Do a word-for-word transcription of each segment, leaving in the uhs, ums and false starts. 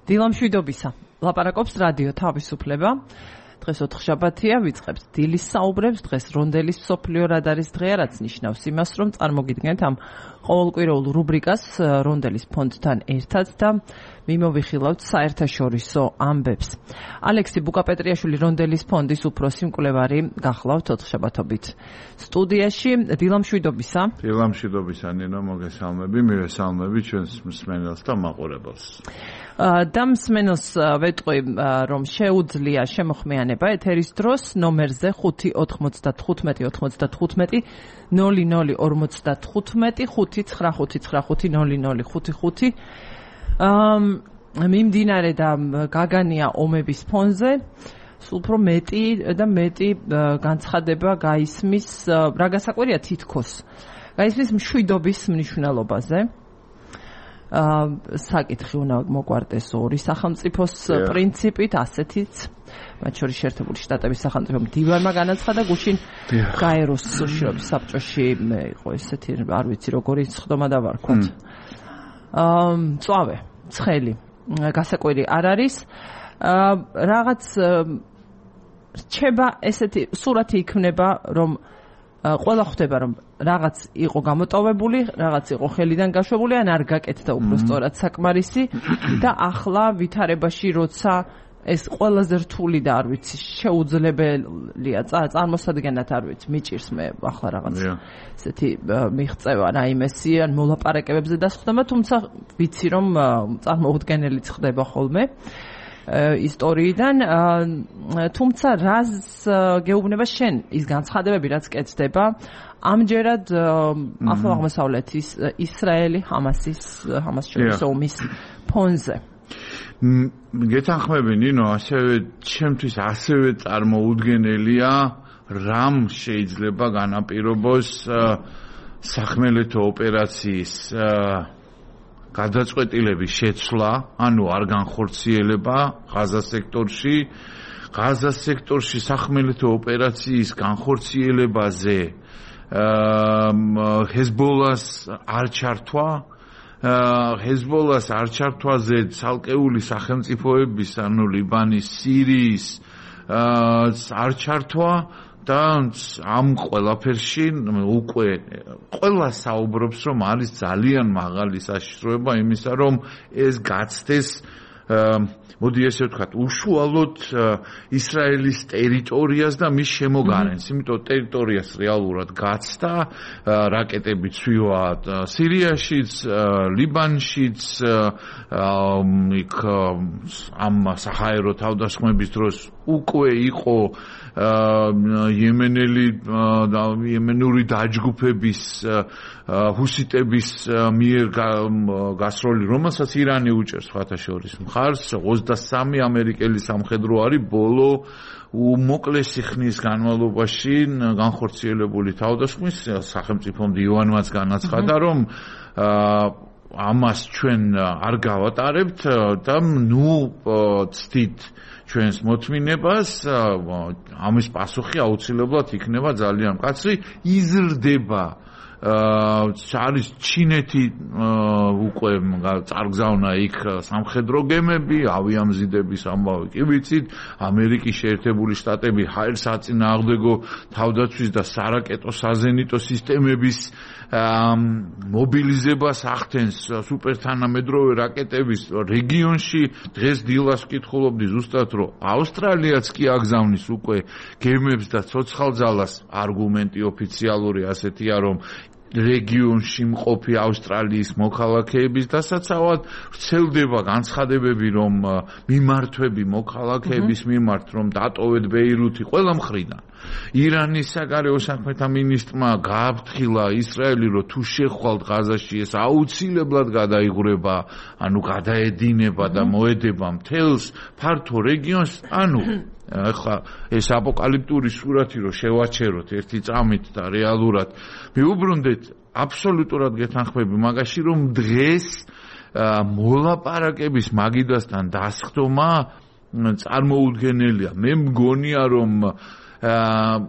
დილამშვიდობისა. ლაპარაკობს რადიო თავისუფლება. დღეს ოთხშაბათია, ვიწყებთ დილის საუბრებს. დღეს რონდელის მსოფლიო რადარის დღეა, რაც ნიშნავს იმას, რომ წარმოგიდგენთ ამ ყოველკვირეულ რუბრიკას რონდელის ფონდთან ერთად და მიმოვიხილავთ საერთაშორისო ამბებს. ალექსი ბუკაპეტრიაშვილი რონდელის ფონდის უფროსი მკვლევარი გახლავთ ოთხშაბათობით სტუდიაში. დილამშვიდობისა. დილამშვიდობისა, ნინო, მოგესალმები, მივესალმები ჩვენს მსმენელს და მაყურებელს. და მსმენელს ვეტყვი, რომ შეუძლია შემოხმიანება ეთერის დროს ნომერზე ხუთი ოთხმოცდათხუთმეტი ოთხმოცდათხუთმეტი ნული ნული ორმოცდათხუთმეტი ხუთი ცხრა ხუთი ცხრა ხუთი ნული ნული ხუთი ხუთი. მიმდინარე და გაგანია ომების ფონზე, სულ უფრო მეტი და მეტი განცხადება გაისმის, რა გასაკვირია თითქოს, გაისმის მშვიდობის მნიშვნელობაზე. საკითხი უნდა მოგვარდეს ორი სახელმწიფოს პრინციპით, ასეთიც, მათ შორის შეერთებული შტატების სახელმწიფო მდივანმა განაცხადა, გუშინ გაეროს შრომის საბჭოში იყო ესეთი, არ ვიცი როგორი სხდომა დავარქვათ. მწვავე, ცხელი, გასაკვირი არ არის. რაღაც რჩება ესეთი სურათი იქნება, რომ ყველა ხვდება, რომ რაღაც იყო გამოტოვებული, რაღაც იყო ხელიდან გაშვებული, ან არ გაკეთდა უფრო სწორად საკმარისი და ახლა ვითარებაში, როცა ეს ყველაზე რთული და არ ვიცი, შეუძლებელია წარმოსადგენად, არ ვიცი, მიჭირს მე ახლა რაღაც ესეთი მიღწევა რაიმესი, ან მოლაპარაკებებზე დასხდომა, თუმცა ვიცი, რომ წარმოუდგენელიც ხდება ხოლმე ისტორიიდან, თუმცა რას გეუბნება შენ ის განცხადებები, რაც კეთდება ამჯერად ახლო აღმოსავლეთის ისრაელი ჰამასის ჰამას შორის ომის ფონზე. გეთანხმები, ნინო, ასევე ჩემთვის ასევე წარმოუდგენელია, რამ შეიძლება განაპირობოს სახმელეთო ოპერაციის გადაწყვეტილების შეცვლა, ანუ არ განხორციელება ღაზას სექტორში, ღაზას სექტორში სახმელეთო ოპერაციის განხორციელებაზე ჰეზბოლას არ ჩართვა, ჰეზბოლას არ ჩართვაზე ცალკეული სახელმწიფოების, ანუ ლიბანის, სირიის არ ჩართვა და ამ ყველაფერში უკვე ყველა საუბრობს, რომ არის ძალიან მაღალი საშიშროება იმისა, რომ ეს გაცდეს, მოდი ესე ვთქვათ, უშუალოდ ისრაელის ტერიტორიას და მის შემოგარენს, იმიტომ ტერიტორიას რეალურად გაცდა, რაკეტები ცვივა სირიაშიც, ლიბანშიც, იქ ამ საჰაერო თავდასხმების დროს უკვე იყო იემენელი და იემენური დაჯგუფების ჰუსიტების მიერ გასროლი, რომელსაც ირანი უჭერს სხვათა შორის მხარს, ოცდასამი ამერიკელი სამხედრო არის ბოლო უმოკლესი ხნის განმავლობაში განხორციელებული თავდასხმის. სახელმწიფო მდივანმაც განაცხადა, რომ ამას ჩვენ არ გავატარებთ და ნუ ცდით ჩვენს მოთმინებას, ამის პასუხი აუცილებლად იქნება ძალიან მკაცრი, იზრდება არის ჩინეთი უკვე წარგზავნა იქ სამხედრო გემები, ავიამზიდების ამბავი კი ვიცით, ამერიკის შეერთებული შტატები ჰაერს აწინააღმდეგო თავდაცვის და სარაკეტო საზენიტო სისტემების მობილიზებას ახდენს სუპერთანამედროვე რაკეტების რეგიონში. დღეს დილას ვკითხულობდი ზუსტად, რომ ავსტრალიაც კი აგზავნის უკვე გემებს და ცოცხალძალას. არგუმენტი ოფიციალური ასეთია, რომ რეგიონში მყოფი ავსტრალიის მოქალაქეების დასაცავად ვრცელდება განცხადებები, რომ მიმართვები მოქალაქეების მიმართ, რომ დატოვეთ ბეირუთი ყველა მხრიდან. ირანის საგარეო საქმეთა მინისტრმა გააფრთხილა ისრაელი, რომ თუ შეხვალთ ღაზაში, ეს აუცილებლად გადაიღვრება, ანუ გადაედინება და მოედება მთელს ფართო რეგიონს, ანუ ახლა ეს აპოკალიფტური სურათი რომ შევაჩეროთ ერთი წამით და რეალურად მიუბრუნდეთ, აბსოლუტურად გეთანხმები მაგაში, რომ დღეს მოლაპარაკების მაგიდასთან დასხდომა წარმოუდგენელია. მე მგონია, რომ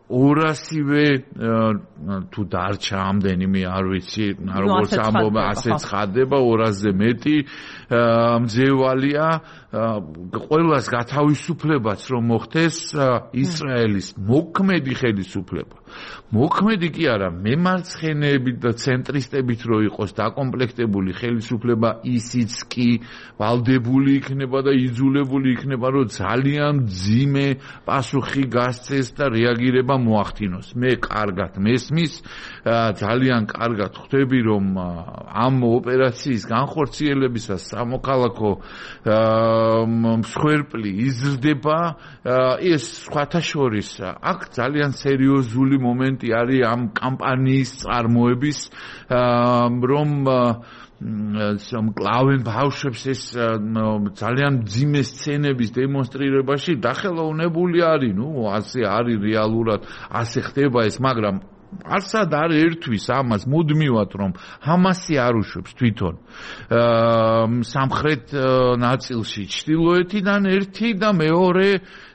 ორასივე თუ დარჩა ამდენიმე არ ვიცი როგორც ამბობა ასე ცხადდება ორასზე მეტი მძევალია ყველას გათავისუფლებაც რომ მოხდეს ისრაელის მოქმედი ხელისუფლება მოქმედი კი არა მემარცხენეებით და ცენტრისტებით რო იყოს დაკომპლექტებული ხელისუფლება ისიც კი ვალდებული იქნება და იძულებული იქნება რომ ძალიან მძიმე პასუხი გასცეს და რეაგირება მოახდინოს მე კარგად მესმის ძალიან კარგად ხვდები რომ ამ ოპერაციის განხორციელებისას სამოქალაქო მსხვერპლი იზრდება ეს სხვათა შორის აქ ძალიან სერიოზული მომენტი არის ამ კამპანიის წარმოების რომ მკლავენ ბავშვებს ეს ძალიან მძიმე სცენების დემონსტრირებაში დახელოვნებული არის ნუ ასე არის რეალურად ასე ხდება ეს მაგრამ არსად არ ერთვის ამას მუდმივად რომ ჰამასი არ უშვებს თვითონ სამხრეთ ნაწილში ჩრდილოეთიდან ერთი და მეორე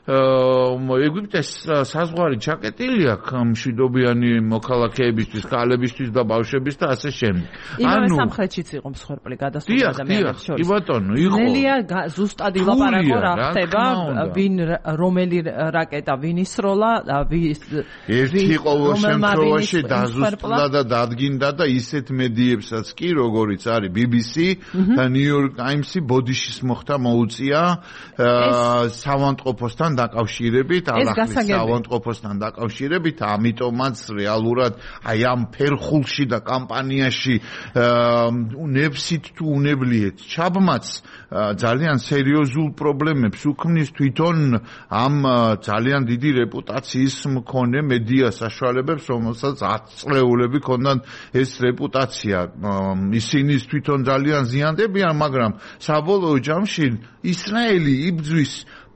ეგვიპტეს საზღვარი ჩაკეტილი აქვს მშვიდობიანი მოქალაქეებისთვის, ქალებისთვის და ბავშვებისთვის და ასე შემდეგ. იმავე სამხრეთშიც იყო მსხვერპლი გადასული ადამიანების შორის. კი ბატონო, იყო. ნელია ზუსტად ილაპარაკო რა ხდება, ვინ რომელი რაკეტა ვინ ისროლა, ერთი ყოველ შემთხვევაში დაზუსტდა და დადგინდა და ისეთ მედიებსაც კი, როგორიც არის ბი ბი სი და New York Times-ი ბოდიშის მოხდა მოუწია სავანტყოფოსთან დაკავშირებით, ალახლის საავადმყოფოსთან დაკავშირებით, ამიტომაც რეალურად აი ამ ფერხულში და კამპანიაში ნებსით თუ უნებლიეთ ჩაბმაც ძალიან სერიოზულ პრობლემებს უქმნის თვითონ ამ ძალიან დიდი რეპუტაციის მქონე მედია საშუალებებს, რომელსაც ათწლეულები ქონდათ ეს რეპუტაცია. ისინი თვითონ ძალიან ზიანდებიან, მაგრამ საბოლოო ჯამში ისრაელი იბძვის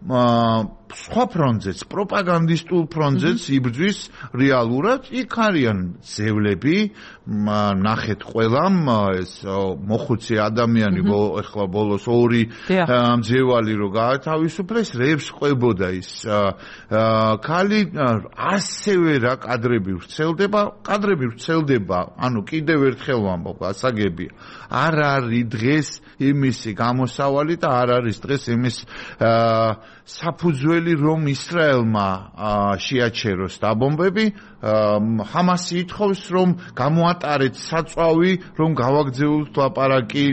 სხვა ფრონტზეც, პროპაგანდისტულ ფრონტზეც იბრძვის რეალურად, იქ არიან ძევლები, ნახეთ ყველამ ეს მოხუცი ადამიანი ეხლა ბოლოს ორი მძევალი რო გაათავისუფლეს, რეებს ყვებოდა ის ქალი, ასევე რა კადრები ვრცელდება, კადრები ვრცელდება, ანუ კიდევ ერთხელ ვამბობ, გასაგებია. არ არის დღეს იმისი გამოსავალი და არ არის დღეს იმის საფუძველი რომ ისრაელმა შეაჩეროს დაბომბები, ჰამასი ითხოვს რომ გამოატარეთ საწვავი, რომ გავაგზავნოთ ლაპარაკი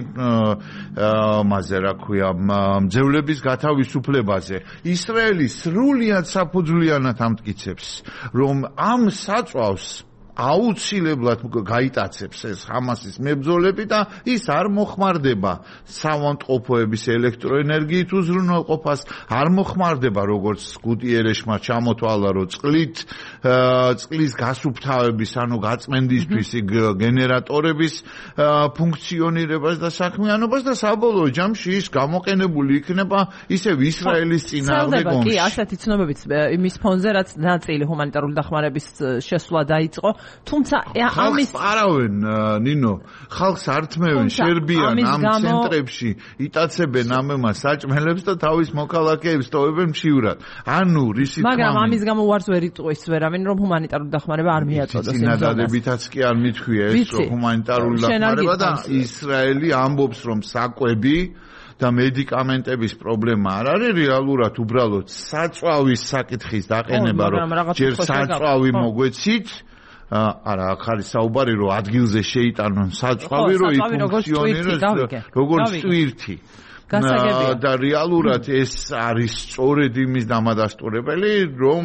მასე რა ქვია, მძევლების გათავისუფლებაზე. ისრაელი სრულიად საფუძვლიანად ამტკიცებს, რომ ამ საწვავს აუცილებლად გაიტაცებს ეს ჰამასის მებრძოლები და ის არ მოხმარდება საავადმყოფოების ელექტროენერგიით უზრუნველყოფას, არ მოხმარდება როგორც გუტიერეშმა ჩამოთვალა რომ წყლით წყლის გასუფთავების, ანუ გაწმენდისთვის გენერატორების ფუნქციონირებას და საქმიანობას და საბოლოო ჯამში ის გამოყენებული იქნება ისევ ისრაელის წინააღმდეგ ომში. კი, ასეთი ცნობებით იმის ფონზე რაც ნაწილი ჰუმანიტარული დახმარების შესვლა დაიწყო. თუმცა ამის არავენ ნინო ხალხს ართმევენ შერბიან ამ ცენტრებში იტაცებენ ამემას საჭმელებს და თავის მოქალაქეებს ტოვებენ მშივრად ანუ რისი თქმა მაგრამ ამის გამო უარს ვერ იტყვის ვერავინ რომ ჰუმანიტარული დახმარება არ მიაწოდოს იმ ზონას კი არ მithქვია ეს რომ ჰუმანიტარული დახმარება და ისრაელი ამბობს რომ საკვები და მედიკამენტების პრობლემა არ არის რეალურად უბრალოდ საწვავის საკითხის დაყენება რომ ჯერ საწვავი მოგვეცით არა, აქ არის საუბარი, რომ ადგილზე შეიტანონ საწვავი, რომ იფუნქციონიროს როგორც ტვირთი. და რეალურად ეს არის სწორედ იმის დამადასტურებელი, რომ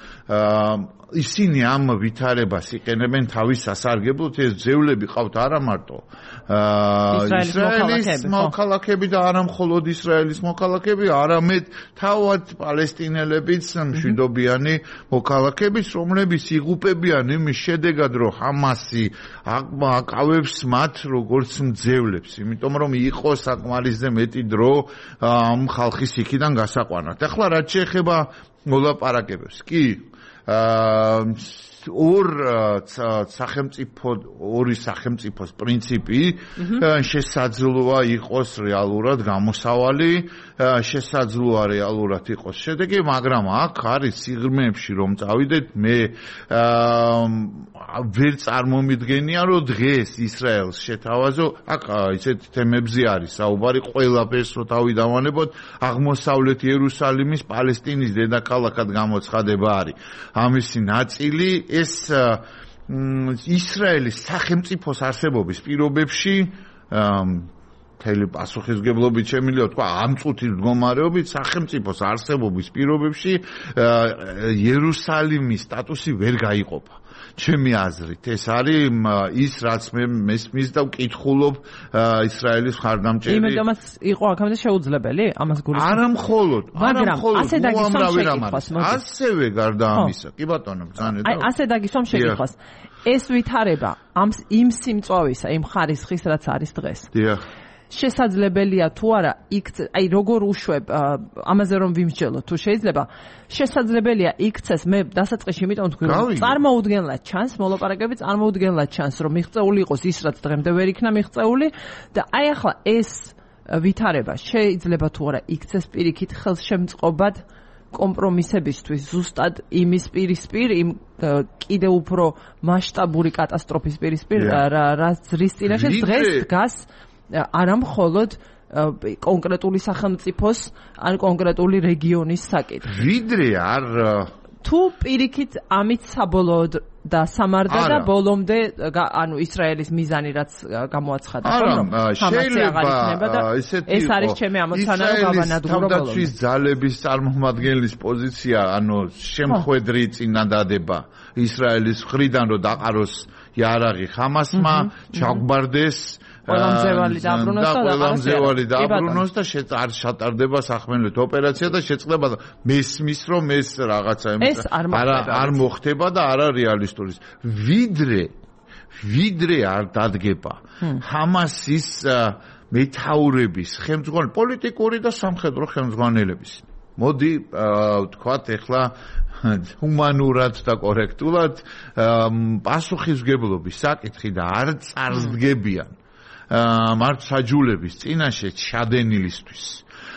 ისინი ამ ვითარებას იყენებენ თავის სასარგებლოდ, ეს ძევლები ყავთ არა მარტო ისრაელის მოქალაქეები და არა მხოლოდ ისრაელის მოქალაქეები, არამედ თავად პალესტინელებიც მშვიდობიანი მოქალაქეების, რომლებიც იღუპებიან იმის შედეგად, რომ ჰამასი აკავებს მათ როგორც მძევლებს, იმიტომ რომ იყო საკმარისზე მეტი დრო ამ ხალხის იქიდან გასაყვანად. ახლა რაც შეეხება მოლაპარაკებებს, კი ორ სახელმწიფო ორი სახელმწიფოს პრინციპი შესაძლოა იყოს რეალურად გამოსავალი შესაძლოა რეალურად იყოს შედეგი, მაგრამ აქ არის სიღრმეებში რომ წავიდეთ, მე ვერ წარმომიდგენია რომ დღეს ისრაელს შეთავაზო, აქ ისეთ თემებზე არის საუბარი, ყველაფერს რო თავი დავანებოთ, აღმოსავლეთ იერუსალიმის პალესტინის დედაქალაქად გამოცხადება არის. ამისი ნაწილი ეს ისრაელის სახელმწიფოს არსებობის პირობებში მთელი პასუხისმგებლობით შემიძლია თქვა ამ წუთის მდგომარეობით სახელმწიფოს არსებობის პირობებში იერუსალიმის სტატუსი ვერ გაიყოფა. ჩემი აზრით ეს არის ის რაც მე მესმის და ვკითხულობ ისრაელის მხარდამჭერი. იმედომაც იყო აქამდე შეუძლებელი ამას გულისხმობ. არა მხოლოდ, არა მხოლოდ, ასე დაგისვამ შეკითხვას. ასევე გარდა ამისა, კი ბატონო, ბრძანეთ. აი ასე დაგისვამ შეკითხვას. ეს ვითარება ამ იმ სიმწვავისა, იმ ხარისხის რაც არის დღეს. დიახ. შესაძლებელია თუ არა იქცეს, აი როგორ უშვებ ამაზე რომ ვიმსჯელო თუ შეიძლება შესაძლებელია იქცეს მე დასაწყისში იმიტომ თქვი რომ წარმოუდგენლად ჩანს მოლაპარაკები წარმოუდგენლად ჩანს რომ მიღწეული იყოს ის რაც დღემდე ვერ იქნა მიღწეული და აი ახლა ეს ვითარება შეიძლება თუ არა იქცეს პირიქით ხელშემწყობად კომპრომისებისთვის ზუსტად იმის პირისპირ იმ კიდევ უფრო მასშტაბური კატასტროფის პირისპირ რაც რის წინაშე დღეს დგას არა მხოლოდ კონკრეტული სახელმწიფოს ან კონკრეტული რეგიონის საკითხი. ვიდრე არ თუ პირიქით ამით საბოლოოდ და სამარდა და ბოლომდე ანუ ისრაელის მიზანი რაც გამოაცხადა რომ შეიძლება ეს არის ჩემი ამოცანა რომ გავანადგურო ბოლომდე. თავდაცვის ძალების წარმომადგენლის პოზიცია ანუ შემხვედრი წინადადება ისრაელის მხრიდან რომ დაყაროს იარაღი ხამასმა, ჩაგვბარდეს ყველამზევალი დაბრუნოს და ყველამზევალი დაბრუნოს და არ შეტარდება სახმელეთო ოპერაცია და შეწყდება მესმის რომ ეს რაღაცა არა არ მოხდება და არა რეალისტური. ვიდრე ვიდრე არ დადგება ჰამასის მეთაურების ხელმძღვანელი პოლიტიკური და სამხედრო ხელმძღვანელების. მოდი ვთქვათ ეხლა ჰუმანურად და კორექტულად პასუხისმგებლობის საკითხი და არ წარსდგებიან მართლმსაჯულების წინაშე ჩადენილისთვის.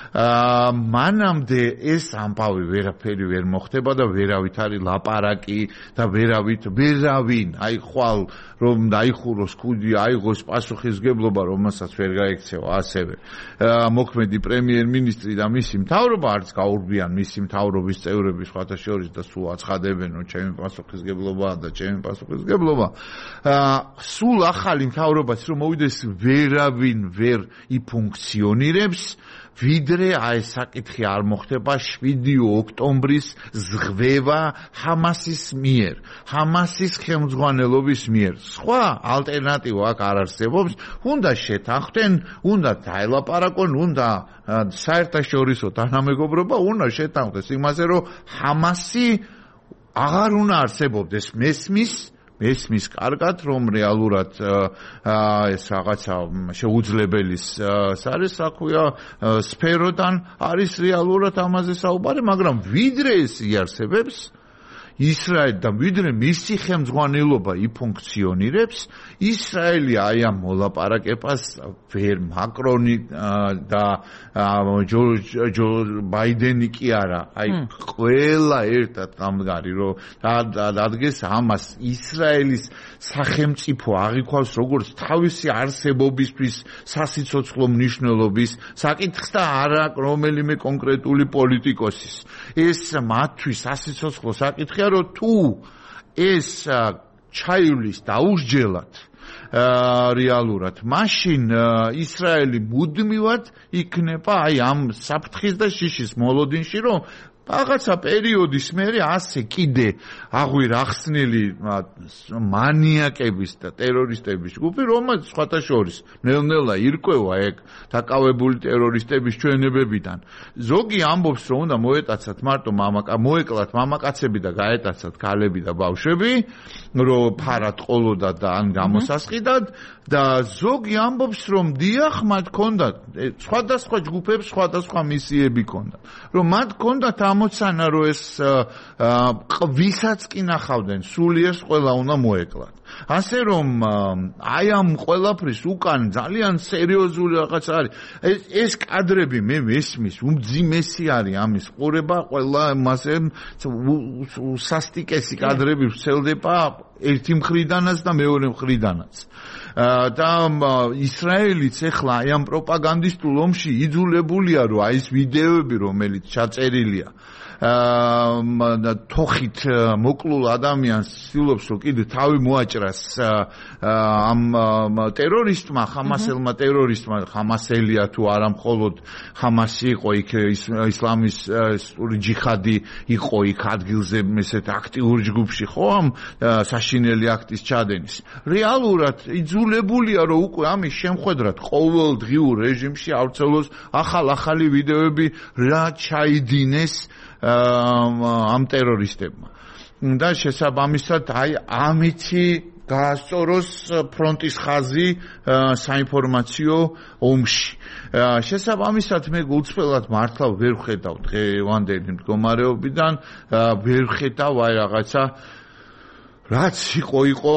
მანამდე ეს ამბავი ვერაფერი ვერ მოხდება და ვერავით არის ლაპარაკი და ვერავით ვერავინ აი ხვალ რომ დაიხუროს ქუდი აიღოს პასუხისმგებლობა რომელსაც ვერ გაექცევა ასევე მოქმედი პრემიერ-მინისტრი და მისი მთავრობა არც გაურბიან მისი მთავრობის წევრები სხვათა შორის და სულ აცხადებენ რომ ჩემი პასუხისმგებლობაა და ჩემი პასუხისმგებლობა სულ ახალი მთავრობაც რომ მოვიდეს ვერავინ ვერ იფუნქციონირებს ვიდრე აი საკითხი არ მოხდება შვიდი ოქტომბრის ზღვევა ჰამასის მიერ, ჰამასის ხელმძღვანელობის მიერ. სხვა ალტერნატივა აქ არ არსებობს. უნდა შეთანხმდნენ, უნდა დაელაპარაკონ, უნდა საერთაშორისო თანამეგობრობა, უნდა შეთანხმდეს იმაზე, რომ ჰამასი აღარ უნდა არსებობდეს მესმის მესმის კარგად რომ რეალურად ეს რაღაცა შეუძლებელის არის საქმეა სფეროდან არის რეალურად ამაზე საუბარი მაგრამ ვიდრე ეს იარსებებს ისრაელი და ვიდრე მისი ხელმძღვანელობა იფუნქციონირებს ისრაელი აი ამ მოლაპარაკებას ვერ მაკრონი და ჯო ბაიდენი კი არა აი ყველა ერთად გამგარი რომ დადგეს ამას ისრაელის სახელმწიფო აღიქვავს როგორც თავისი არსებობისთვის სასიცოცხლო მნიშვნელობის საკითხს და არა რომელიმე კონკრეტული პოლიტიკოსის ეს მათთვის სასიცოცხლო საკითხია რომ თუ ეს ჩაივლის დაუსჯელად რეალურად მაშინ ისრაელი მუდმივად იქნება აი ამ საფრთხის და შიშის მოლოდინში რომ რაღაცა პერიოდის მერე ასე კიდე აღვირ ახსნილი მანიაკების და ტერორისტების ჯგუფი რომელიც სხვათა შორის ნელ-ნელა ირკვევა ეგ დაკავებული ტერორისტების ჩვენებებიდან ზოგი ამბობს რომ უნდა მოეტაცათ მარტო მამაკა მოეკლათ მამაკაცები და გაეტაცათ ქალები და ბავშვები რომ ფარად ყოლოდა და ან გამოსასყიდად და ზოგი ამბობს რომ დიახ მათ ჰქონდათ სხვადასხვა ჯგუფებს სხვადასხვა მისიები ჰქონდათ რომ მათ ჰქონდათ ამ გამოცანა რომ ეს ვისაც კი ნახავდნენ სულიერს ყველა უნდა მოეკლათ. ასე რომ აი ამ ყველაფრის უკან ძალიან სერიოზული რაღაც არის. ეს ეს კადრები მე მესმის უმძიმესი არის ამის ყურება ყველა მასე სასტიკესი კადრები ვრცელდება ერთი მხრიდანაც და მეორე მხრიდანაც. და ისრაელიც ახლა აი ამ პროპაგანდისტულ ომში იძულებულია რომ აი ეს ვიდეოები რომელიც ჩაწერილია აა თოხით მოკლულ ადამიანს ცდილობს რომ კიდე თავი მოაჭრას ამ ტერორისტმა ხამასელმა ტერორისტმა ხამასელია თუ არა მხოლოდ ხამასი იყო იქ ისლამისტური ჯიხადი იყო იქ ადგილზე ესეთ აქტიურ ჯგუფში ხო ამ საშინელი აქტის ჩადენის რეალურად იძულებულია რომ უკვე ამის შემხედრად ყოველდღიურ რეჟიმში ავრცელოს ახალ-ახალი ვიდეოები რა ჩაიდინეს ამ ტერორისტებმა და შესაბამისად აი ამითი გაასწოროს ფრონტის ხაზი საინფორმაციო ომში. შესაბამისად მე გულწრფელად მართლა ვერ ხედავ დღევანდელი მდგომარეობიდან ვერ ხედავ აი რაღაცა რაც იყო იყო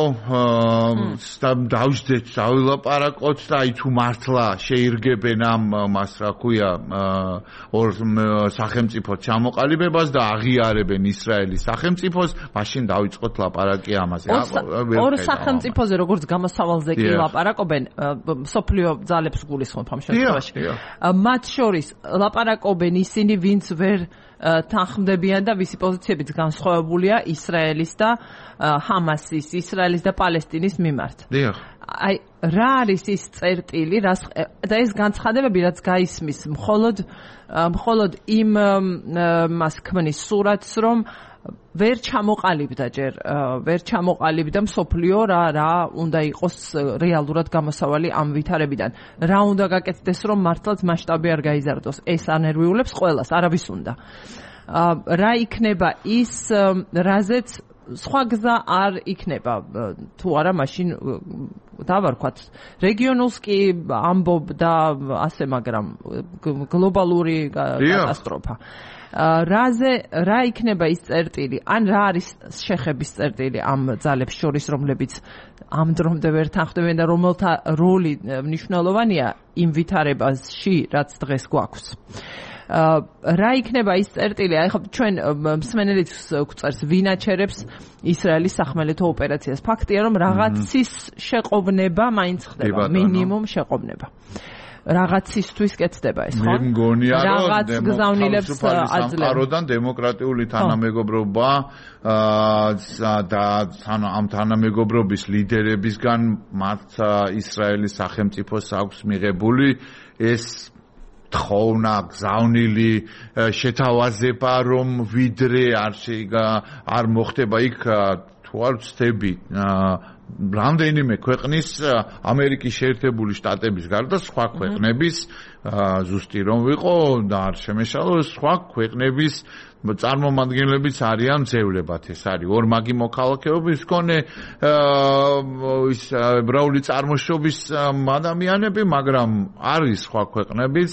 დავждეთ დავილაპარაკოთ და აი თუ მართლა შეირგებენ ამ მას რა ქვია ორ სახელმწიფო ჩამოყალიბებას და აღიარებენ ისრაელის სახელმწიფოს მაშინ დავიწყოთ ლაპარაკი ამაზე ორ სახელმწიფოზე როგორც გამოსავალზე კი ლაპარაკობენ სოფლიო ძალებს გულისხმობ ამ შემთხვევაში მათ შორის ლაპარაკობენ ისინი ვინც ვერ თანხმდებიან და ვისი პოზიციებიც განსხვავებულია ისრაელის და ჰამასის, ისრაელის და პალესტინის მიმართ. დიახ. აი რა არის ის წერტილი, რას და ეს განცხადებები რაც გაისმის მხოლოდ მხოლოდ იმ მას ქმნის სურათს რომ ვერ ჩამოყალიბდა ჯერ ვერ ჩამოყალიბდა მსოფლიო რა რა უნდა იყოს რეალურად გამოსავალი ამ ვითარებიდან რა უნდა გაკეთდეს რომ მართლაც მასშტაბი არ გაიზარდოს ეს ანერვიულებს ყველას არავის უნდა რა იქნება ის რაზეც სხვა გზა არ იქნება თუ არა მაშინ დავარქვათ რეგიონულს კი ამბობ და ასე მაგრამ გლობალური კატასტროფა რაზე რა იქნება ის წერტილი ან რა არის შეხების წერტილი ამ ძალებს შორის რომლებიც ამ დრომდე ვერ თანხმდებიან და რომელთა როლი მნიშვნელოვანია იმ ვითარებაში რაც დღეს გვაქვს რა იქნება ის წერტილი აი ხო ჩვენ მსმენელიც გვწერს ვინ აჩერებს ისრაელის სახმელეთო ოპერაციას ფაქტია რომ რაღაცის შეყოვნება მაინც ხდება მინიმუმ შეყოვნება რაღაცისთვის კეთდება ეს ხო? მე მგონია რომ რაღაც გზავნილებს აძლევს დემოკრატიული თანამეგობრობა და ამ თანამეგობრობის ლიდერებისგან მათ ისრაელის სახელმწიფოს აქვს მიღებული ეს თხოვნა გზავნილი შეთავაზება რომ ვიდრე არ არ მოხდება იქ თუ არ ვცდები რამდენიმე ქვეყნის ამერიკის შეერთებული შტატების გარდა სხვა ქვეყნების ზუსტი რომ ვიყო და არ შემეშალო სხვა ქვეყნების წარმომადგენლებიც არიან ძევლებად ეს არის ორმაგი მოქალაქეობის მქონე ის ებრაული წარმოშობის ადამიანები მაგრამ არის სხვა ქვეყნების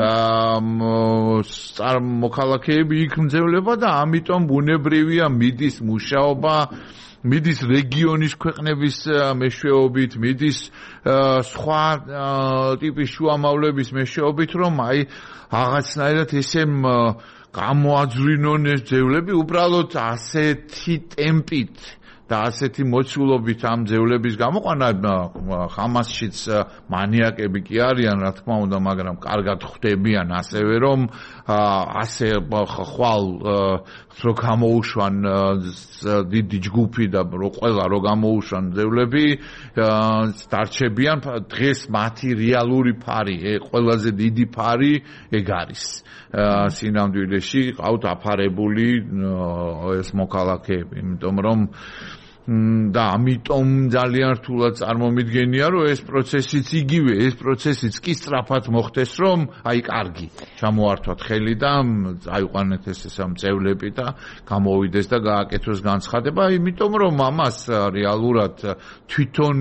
მოქალაქეები იქ მძევლება და ამიტომ ბუნებრივია მიდის მუშაობა მიდის რეგიონის ქვეყნების მეშვეობით, მიდის სხვა ტიპის შუამავლების მეშვეობით, რომ აი რაღაცნაირად ესე გამოაძვრინონ ეს ძევლები, უბრალოდ ასეთი ტემპით და ასეთი მოცულობით ამ ძევლების გამოყვანა ხამასშიც მანიაკები კი არიან, რა თქმა უნდა, მაგრამ კარგად ხვდებიან ასევე რომ ასე ხვალ რო გამოუშვან დიდი ჯგუფი და რო ყველა რო გამოუშვან ძევლები დარჩებიან დღეს მათი რეალური ფარი, ყველაზე დიდი ფარი ეგ არის. სინამდვილეში ყავთ აფარებული ეს მოქალაქეები, იმიტომ რომ და ამიტომ ძალიან რთულად წარმომიდგენია რომ ეს პროცესიც იგივე ეს პროცესიც კი სწრაფად მოხდეს რომ აი კარგი ჩამოართვათ ხელი და აიყვანეთ ეს სამწევლები და გამოვიდეს და გააკეთოს განცხადება იმიტომ რომ ამას რეალურად თვითონ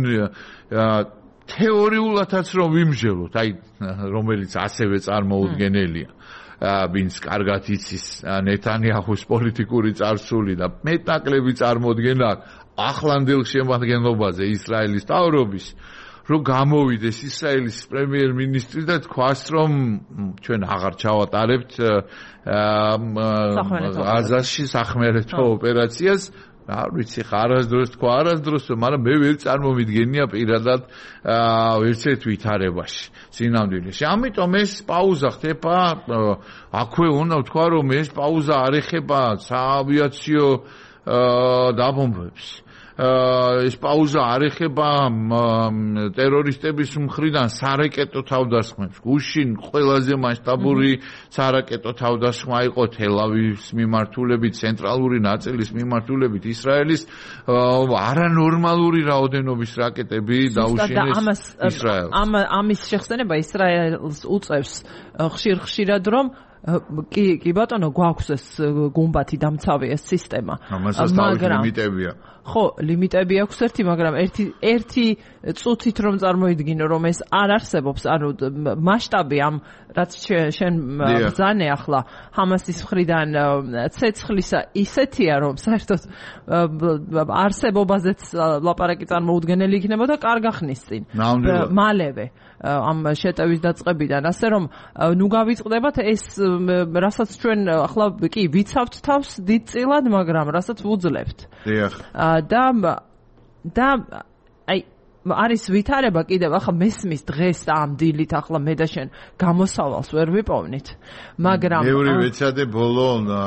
თეორიულადაც რომ ვიმჟელოთ აი რომელიც ასევე წარმოუდგენელია ვინც კარგად იცის ნეთანიაჰუს პოლიტიკური წარსული და მეტნაკლები წარმოდგენა ახლანდელ შემადგენლობაზე ისრაელის მთავრობის, რომ გამოვიდეს ისრაელის პრემიერ-მინისტრი და თქვას, რომ ჩვენ აღარ ჩავატარებთ ღაზაში სახმელეთო ოპერაციას. არ ვიცი ხა არასდროს თქვა არასდროს, მაგრამ მე ვერ წარმომიდგენია პირადად ვერცერთ ვითარებაში სინამდვილეში. ამიტომ ეს პაუზა ხდება, აქვე უნდა ვთქვა, რომ ეს პაუზა არ ეხება საავიაციო დაბომბვებს. ეს პაუზა არ ეხება ტერორისტების მხრიდან სარაკეტო თავდასხმებს. გუშინ ყველაზე მასშტაბური სარაკეტო თავდასხმა იყო თელ-ავივის მიმართულებით, ცენტრალური ნაწილის მიმართულებით ისრაელის არანორმალური რაოდენობის რაკეტები დაუშინეს ისრაელს. ამის შეხსენება ისრაელს უწევს ხშირ-ხშირად, რომ კი კი ბატონო, გვაქვს ეს გუმბათი დამცავი ეს სისტემა. ამასაც თავისი ლიმიტებია. ხო, ლიმიტები აქვს ერთი, მაგრამ ერთი ერთი წუთით რომ წარმოიდგინო, რომ ეს არ არსებობს, ანუ მასშტაბი ამ რაც შენ ბრძანე ახლა ჰამასის მხრიდან ცეცხლისა ისეთია, რომ საერთოდ არსებობაზეც ლაპარაკი წარმოუდგენელი იქნებოდა კარგ ახნის წინ. მალევე ამ შეტევის დაწყებიდან, ასე რომ ნუ გავიწყდებათ ეს, რასაც ჩვენ ახლა კი ვიცავთ თავს დიდწილად, მაგრამ რასაც ვუძლებთ. დიახ. და და აი არის ვითარება კიდევ ახლა მესმის დღეს ამ დილით ახლა მე და შენ გამოსავალს ვერ ვიპოვნით, მაგრამ მეორე ვეცადე ბოლო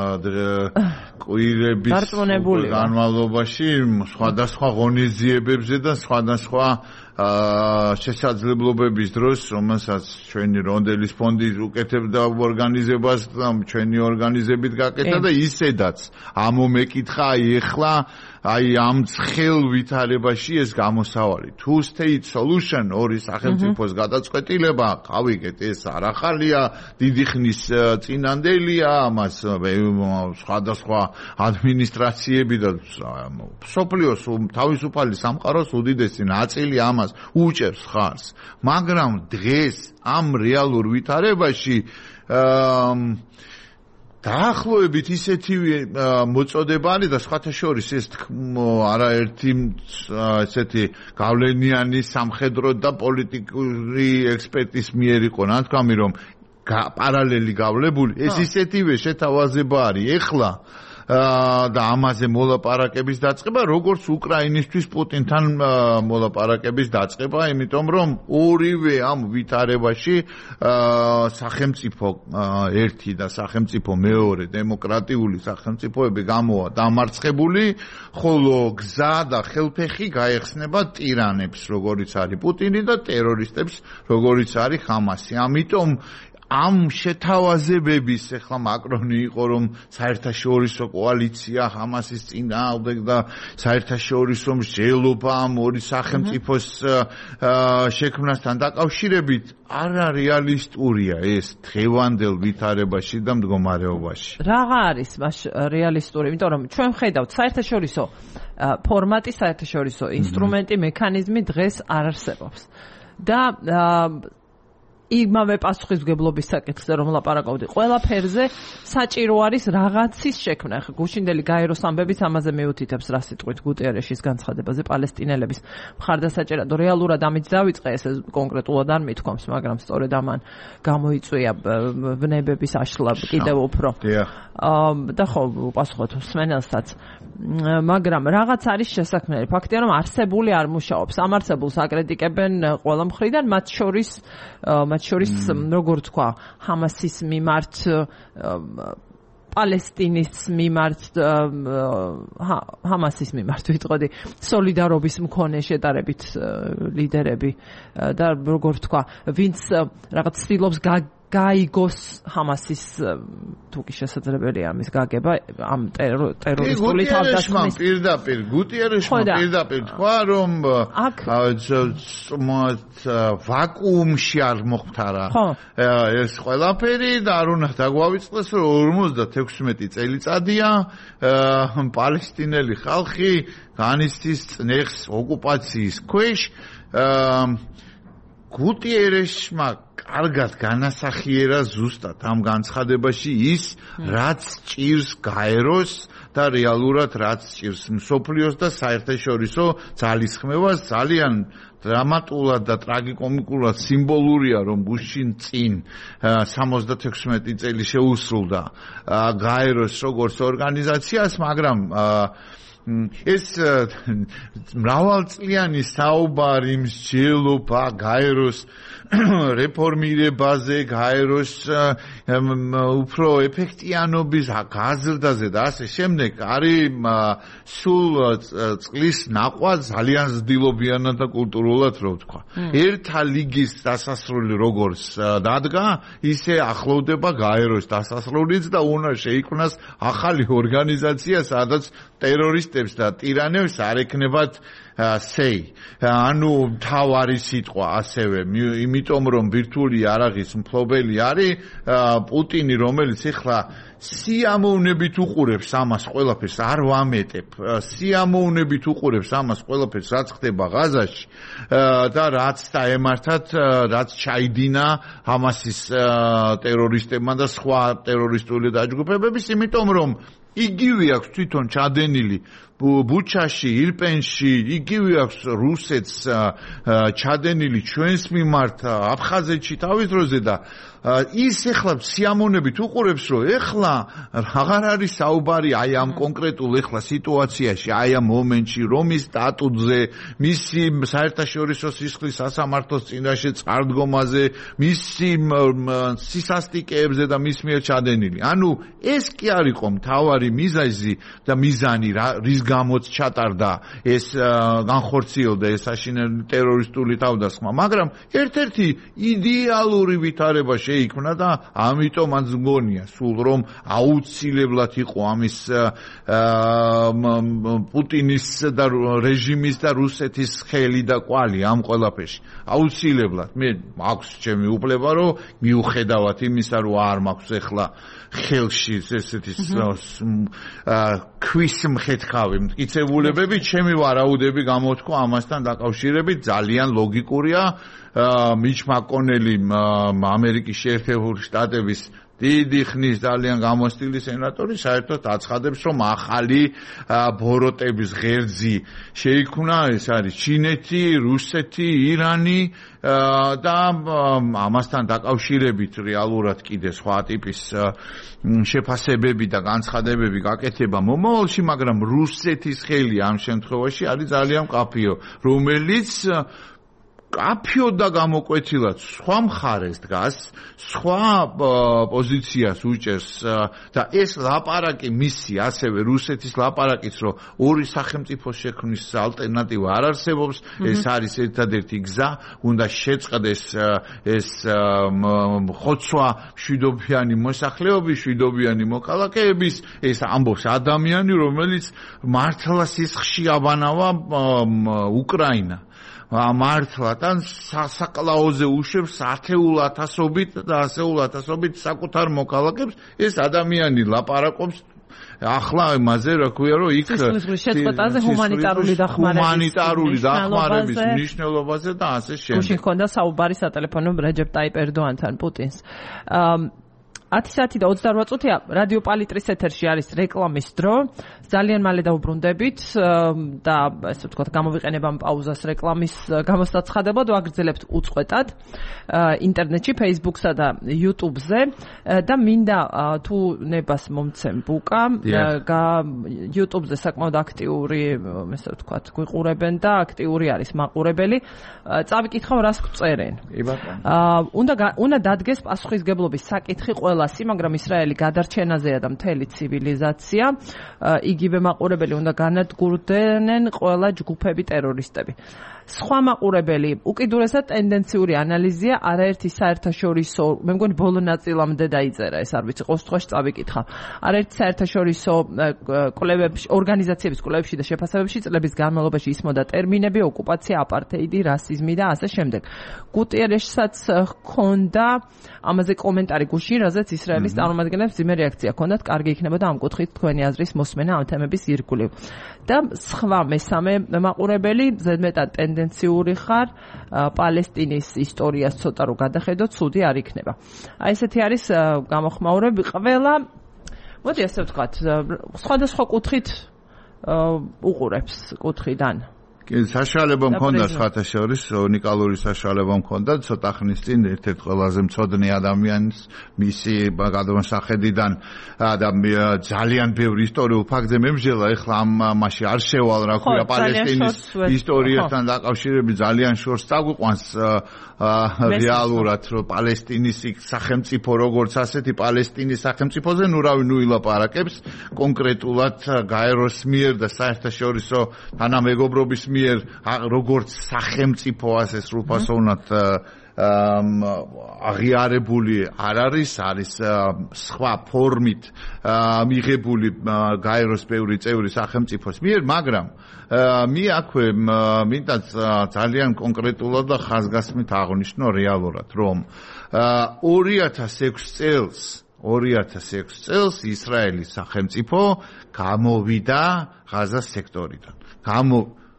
კვირების განმავლობაში სხვადასხვა ღონისძიებებზე და სხვადასხვა შესაძლებლობების დროს, რომელსაც ჩვენი რონდელის ფონდი უკეთებდა ორგანიზებას და ჩვენი ორგანიზებით გაკეთდა და ისედაც ამომეკითხა ეხლა აი ამ ცხელ ვითარებაში ეს გამოსავალი. Two state solution ორი სახელმწიფოს გადაწყვეტილება, ყავიგეთ, ეს არ ახალია, დიდი ხნის წინანდელია, ამას სხვადასხვა ადმინისტრაციები და სოფლიოს თავისუფალი სამყაროს უდიდესი ნაწილი ამას უჭერს ხარს. მაგრამ დღეს ამ რეალურ ვითარებაში დაახლოებით ისეთივე მოწოდება არის და სხვათა შორის ეს არაერთი ესეთი გავლენიანი სამხედრო და პოლიტიკური ექსპერტის მიერ იყო ნათქვამი, რომ პარალელი გავლებული ეს ისეთივე შეთავაზება არის ეხლა და ამაზე მოლაპარაკების დაწყება, როგორც უკრაინისთვის პუტინთან მოლაპარაკების დაწყება, იმიტომ რომ ორივე ამ ვითარებაში სახელმწიფო ერთი და სახელმწიფო მეორე დემოკრატიული სახელმწიფოები გამოვა დამარცხებული, ხოლო გზა და ხელფეხი გაეხსნება ტირანებს, როგორიც არის პუტინი და ტერორისტებს, როგორიც არის ჰამასი. ამიტომ ამ შეთავაზებების ახლა მაკრონი იყო, რომ საერთაშორისო კოალიცია ჰამასის წინააღმდეგ და საერთაშორისო მსჯელობა ამ ორი სახელმწიფოს შექმნასთან დაკავშირებით არარეალისტურია ეს დღევანდელ ვითარებაში და მდგომარეობაში. რაღა არის მას რეალისტური, იმიტომ რომ ჩვენ ვხედავთ საერთაშორისო ფორმატი, საერთაშორისო ინსტრუმენტი, მექანიზმი დღეს არ არსებობს. და იმავე პასუხისმგებლობის საკითხზე რომ ლაპარაკობდი, ყველაფერზე საჭირო არის რაღაცის შექმნა. ხა გუშინდელი გაეროს ამბებიც ამაზე მიუთითებს რა სიტყვით გუტიერეშის განცხადებაზე პალესტინელების მხარდასაჭერად. რეალურად ამით დავიწყე, ეს კონკრეტულად არ მithქვამს, მაგრამ სწორედ ამან გამოიწვია ბნებების აშლა კიდევ უფრო. და ხო, უპასუხოთ მსმენელსაც. მაგრამ რაღაც არის შესაქმნელი. ფაქტია, რომ არსებული არ მუშაობს. ამ არსებულს აკრიტიკებენ ყველა მხრიდან, მათ შორის მათ შორის როგორ თქვა, ჰამასის მიმართ, პალესტინის მიმართ, ჰამასის მიმართ ვიტყოდი, სოლიდარობის მქონე შედარებით ლიდერები და როგორ თქვა, ვინც რაღაც ცდილობს გაიგოს ჰამასის თუ კი შესაძლებელია ამის გაგება ამ ტერორისტული თავდასხმის პირდაპირ გუტიერეშმა პირდაპირ თქვა, რომ ვაკუუმში არ მოხდარა ეს ყველაფერი და არ უნდა დაგვავიწყდეს, რომ ორმოცდათექვსმეტი წელიწადია პალესტინელი ხალხი განიცდის წნეხს ოკუპაციის ქვეშ. გუტიერეშმა კარგად განასახიერა ზუსტად ამ განცხადებაში ის რაც ჭირს გაეროს და რეალურად რაც ჭირს მსოფლიოს და საერთაშორისო ძალისხმევას ძალიან დრამატულად და ტრაგიკომიკულად სიმბოლურია რომ გუშინ წინ სამოცდათექვსმეტი წელი შეუსრულდა გაეროს როგორც ორგანიზაციას მაგრამ ეს მრავალწლიანი საუბარი მსჯელობა გაეროს რეფორმირებაზე, გაეროს უფრო ეფექტიანობის გაზრდაზე და ასე შემდეგ არის სულ წყლის ნახვა ძალიან ზდილობიანად და კულტურულად რო ვთქვა. ერთა ლიგის დასასრული როგორც დადგა, ისე ახლოვდება გაეროს დასასრულიც და უნდა შეიქმნას ახალი ორგანიზაცია, სადაც ტერორისტებს და ტირანებს არ ექნებათ say ანუ თავარი სიტყვა ასევე იმიტომ რომ ბირთვული არაღის მფლობელი არის პუტინი რომელიც ეხლა სიამოვნებით უყურებს ამას ყველაფერს არ ვამეტებ სიამოვნებით უყურებს ამას ყველაფერს რაც ხდება ღაზაში და რაც დაემართათ რაც ჩაიდინა ჰამასის ტერორისტებმა და სხვა ტერორისტული დაჯგუფებების იმიტომ რომ იგივე აქვს თვითონ ჩადენილი ბუჩაში, ირპენში, იგივე აქვს რუსეთს ჩადენილი ჩვენს მიმართ აფხაზეთში თავის დროზე და ის ეხლა სიამოვნებით უყურებს რომ ეხლა აღარ არის საუბარი აი ამ კონკრეტულ ეხლა სიტუაციაში, აი ამ მომენტში რომის სტატუტზე, მისი საერთაშორისო სისხლის სასამართლოს წინაშე წარდგომაზე, მისი სისასტიკეებზე და მის მიერ ჩადენილი. ანუ ეს კი არ იყო მთავარი მიზეზი და მიზანი რის გამოც ჩატარდა ეს განხორციელდა ეს აშინელი ტერორისტული თავდასხმა, მაგრამ ერთ-ერთი იდეალური ვითარება შეიქმნა და ამიტომ მან მგონია სულ რომ აუცილებლად იყო ამის პუტინის და რეჟიმის და რუსეთის ხელი და კვალი ამ ყველაფერში. აუცილებლად მე მაქვს ჩემი უფლება რომ მიუხედავად იმისა რომ არ მაქვს ეხლა ხელში ესეთი ქვის მხედავი მტკიცებულებები ჩემი ვარაუდები გამოთქვა ამასთან დაკავშირებით ძალიან ლოგიკურია მიჩ მაკონელი ამერიკის შეერთებული შტატების დიდი ხნის ძალიან გამოსტილი სენატორი საერთოდ აცხადებს რომ ახალი ბოროტების ღერძი შეიქმნა ეს არის ჩინეთი, რუსეთი, ირანი და ამასთან დაკავშირებით რეალურად კიდე სხვა ტიპის შეფასებები და განცხადებები გაკეთება მომავალში, მაგრამ რუსეთის ხელი ამ შემთხვევაში არის ძალიან მკაფიო, რომელიც კაფიო და გამოკვეთილად სხვა მხარეს დგას, სხვა პოზიციას უჭერს და ეს ლაპარაკი მისი, ასევე რუსეთის ლაპარაკიც, რომ ორი სახელმწიფოს შექმნის ალტერნატივა არ არსებობს, ეს არის ერთადერთი გზა, უნდა შეწყდეს ეს ხოცვა მშვიდობიანი მოსახლეობის, მშვიდობიანი მოქალაქეების, ეს ამბობს ადამიანი, რომელიც მართლა სისხლში აბანავა უკრაინა. მართლათან სასაკლაოზე უშვებს ათეულ ათასობით და ასეულ ათასობით sakუთარ მოქალაქებს ეს ადამიანი ლაპარაკობს ახლა იმაზე რა ქვია რომ იქ შეწყვეტაზე ჰუმანიტარული დახმარების ჰუმანიტარული დახმარების მნიშვნელობაზე და ასე შემდეგ. გუშინ ჰქონდა საუბარი სატელეფონო რეჯეპ ტაიპ ერდოანთან პუტინს. ათი საათი და ოცდარვა წუთია რადიო პალიტრის ეთერში არის რეკლამის დრო. ძალიან მალე დავუბრუნდებით და ესე ვთქვათ გამოვიყენება პაუზას რეკლამის გამოსაცხადებლად ვაგრძელებთ უწყვეტად ინტერნეტში, Facebook-სა და YouTube-ზე და მინდა თუ ნებას მომცემ ბუკა YouTube-ზე საკმაოდ აქტიური ესე ვთქვათ გვიყურებენ და აქტიური არის მაყურებელი. წავიკითხავ რას გწერენ. კი ბატონო. უნდა უნდა დადგეს პასუხისგებლობის საკითხი ყველასი, მაგრამ ისრაელი გადარჩენაზეა და მთელი ცივილიზაცია. იგივე მაყურებელი უნდა განადგურდნენ ყველა ჯგუფები ტერორისტები. სხვა მაყურებელი უკიდურესად ტენდენციური ანალიზია არაერთი საერთაშორისო, მე მგონი ბოლო ნაწილამდე დაიწერა ეს არ ვიცი, ყოველ შემთხვევაში წავიკითხა. არაერთი საერთაშორისო კვლევებში, ორგანიზაციების კვლევებში და შეფასებებში წლების განმავლობაში ისმოდა ტერმინები ოკუპაცია, აპართეიდი, რასიზმი და ასე შემდეგ. გუტიერეშსაც ჰქონდა ამაზე კომენტარი გუშინ, რაზეც ისრაელის წარმომადგენლებს ძიმე რეაქცია ჰქონდათ, კარგი იქნებოდა ამ კუთხით თქვენი აზრის მოსმენა ამ თემების ირგვლივ. და სხვა მესამე მაყურებელი ზედმეტად ტენდენციური ხარ, პალესტინის ისტორიას ცოტა რო გადახედოთ, ცუდი არ იქნება. აი ესეთი არის გამოხმაურები ყველა, მოდი ასე ვთქვათ, სხვადასხვა კუთხით უყურებს კუთხიდან. კი, საშუალება მქონდა ხათაშორის, უნიკალური საშუალება მქონდა, ცოტა ხნის წინ ერთ-ერთ ყველაზე მწოდნე ადამიანის მისი გადამოსახედიდან და ძალიან ბევრი ისტორიულ ფაქტზე მემჟელა, ეხლა ამ მასში არ შევალ, რა ქვია, პალესტინის ისტორიასთან დაკავშირებით ძალიან შორს წაგვიყვანს რეალურად, რომ პალესტინის სახელმწიფო როგორც ასეთი პალესტინის სახელმწიფოზე ნუ რავი ნუ ილაპარაკებს კონკრეტულად გაეროს მიერ და საერთაშორისო თანამეგობრობის მიერ როგორც სახელმწიფო ასე სრულფასოვნად აღიარებული არ არის, არის სხვა ფორმით მიღებული გაეროს ბევრი წევრი სახელმწიფოს მიერ, მაგრამ მე აქვე მინდა ძალიან კონკრეტულად და ხაზგასმით აღნიშნო რეალურად, რომ ორი ათას ექვსი წელს ორი ათას ექვსი წელს ისრაელის სახელმწიფო გამოვიდა ღაზას სექტორიდან. გამო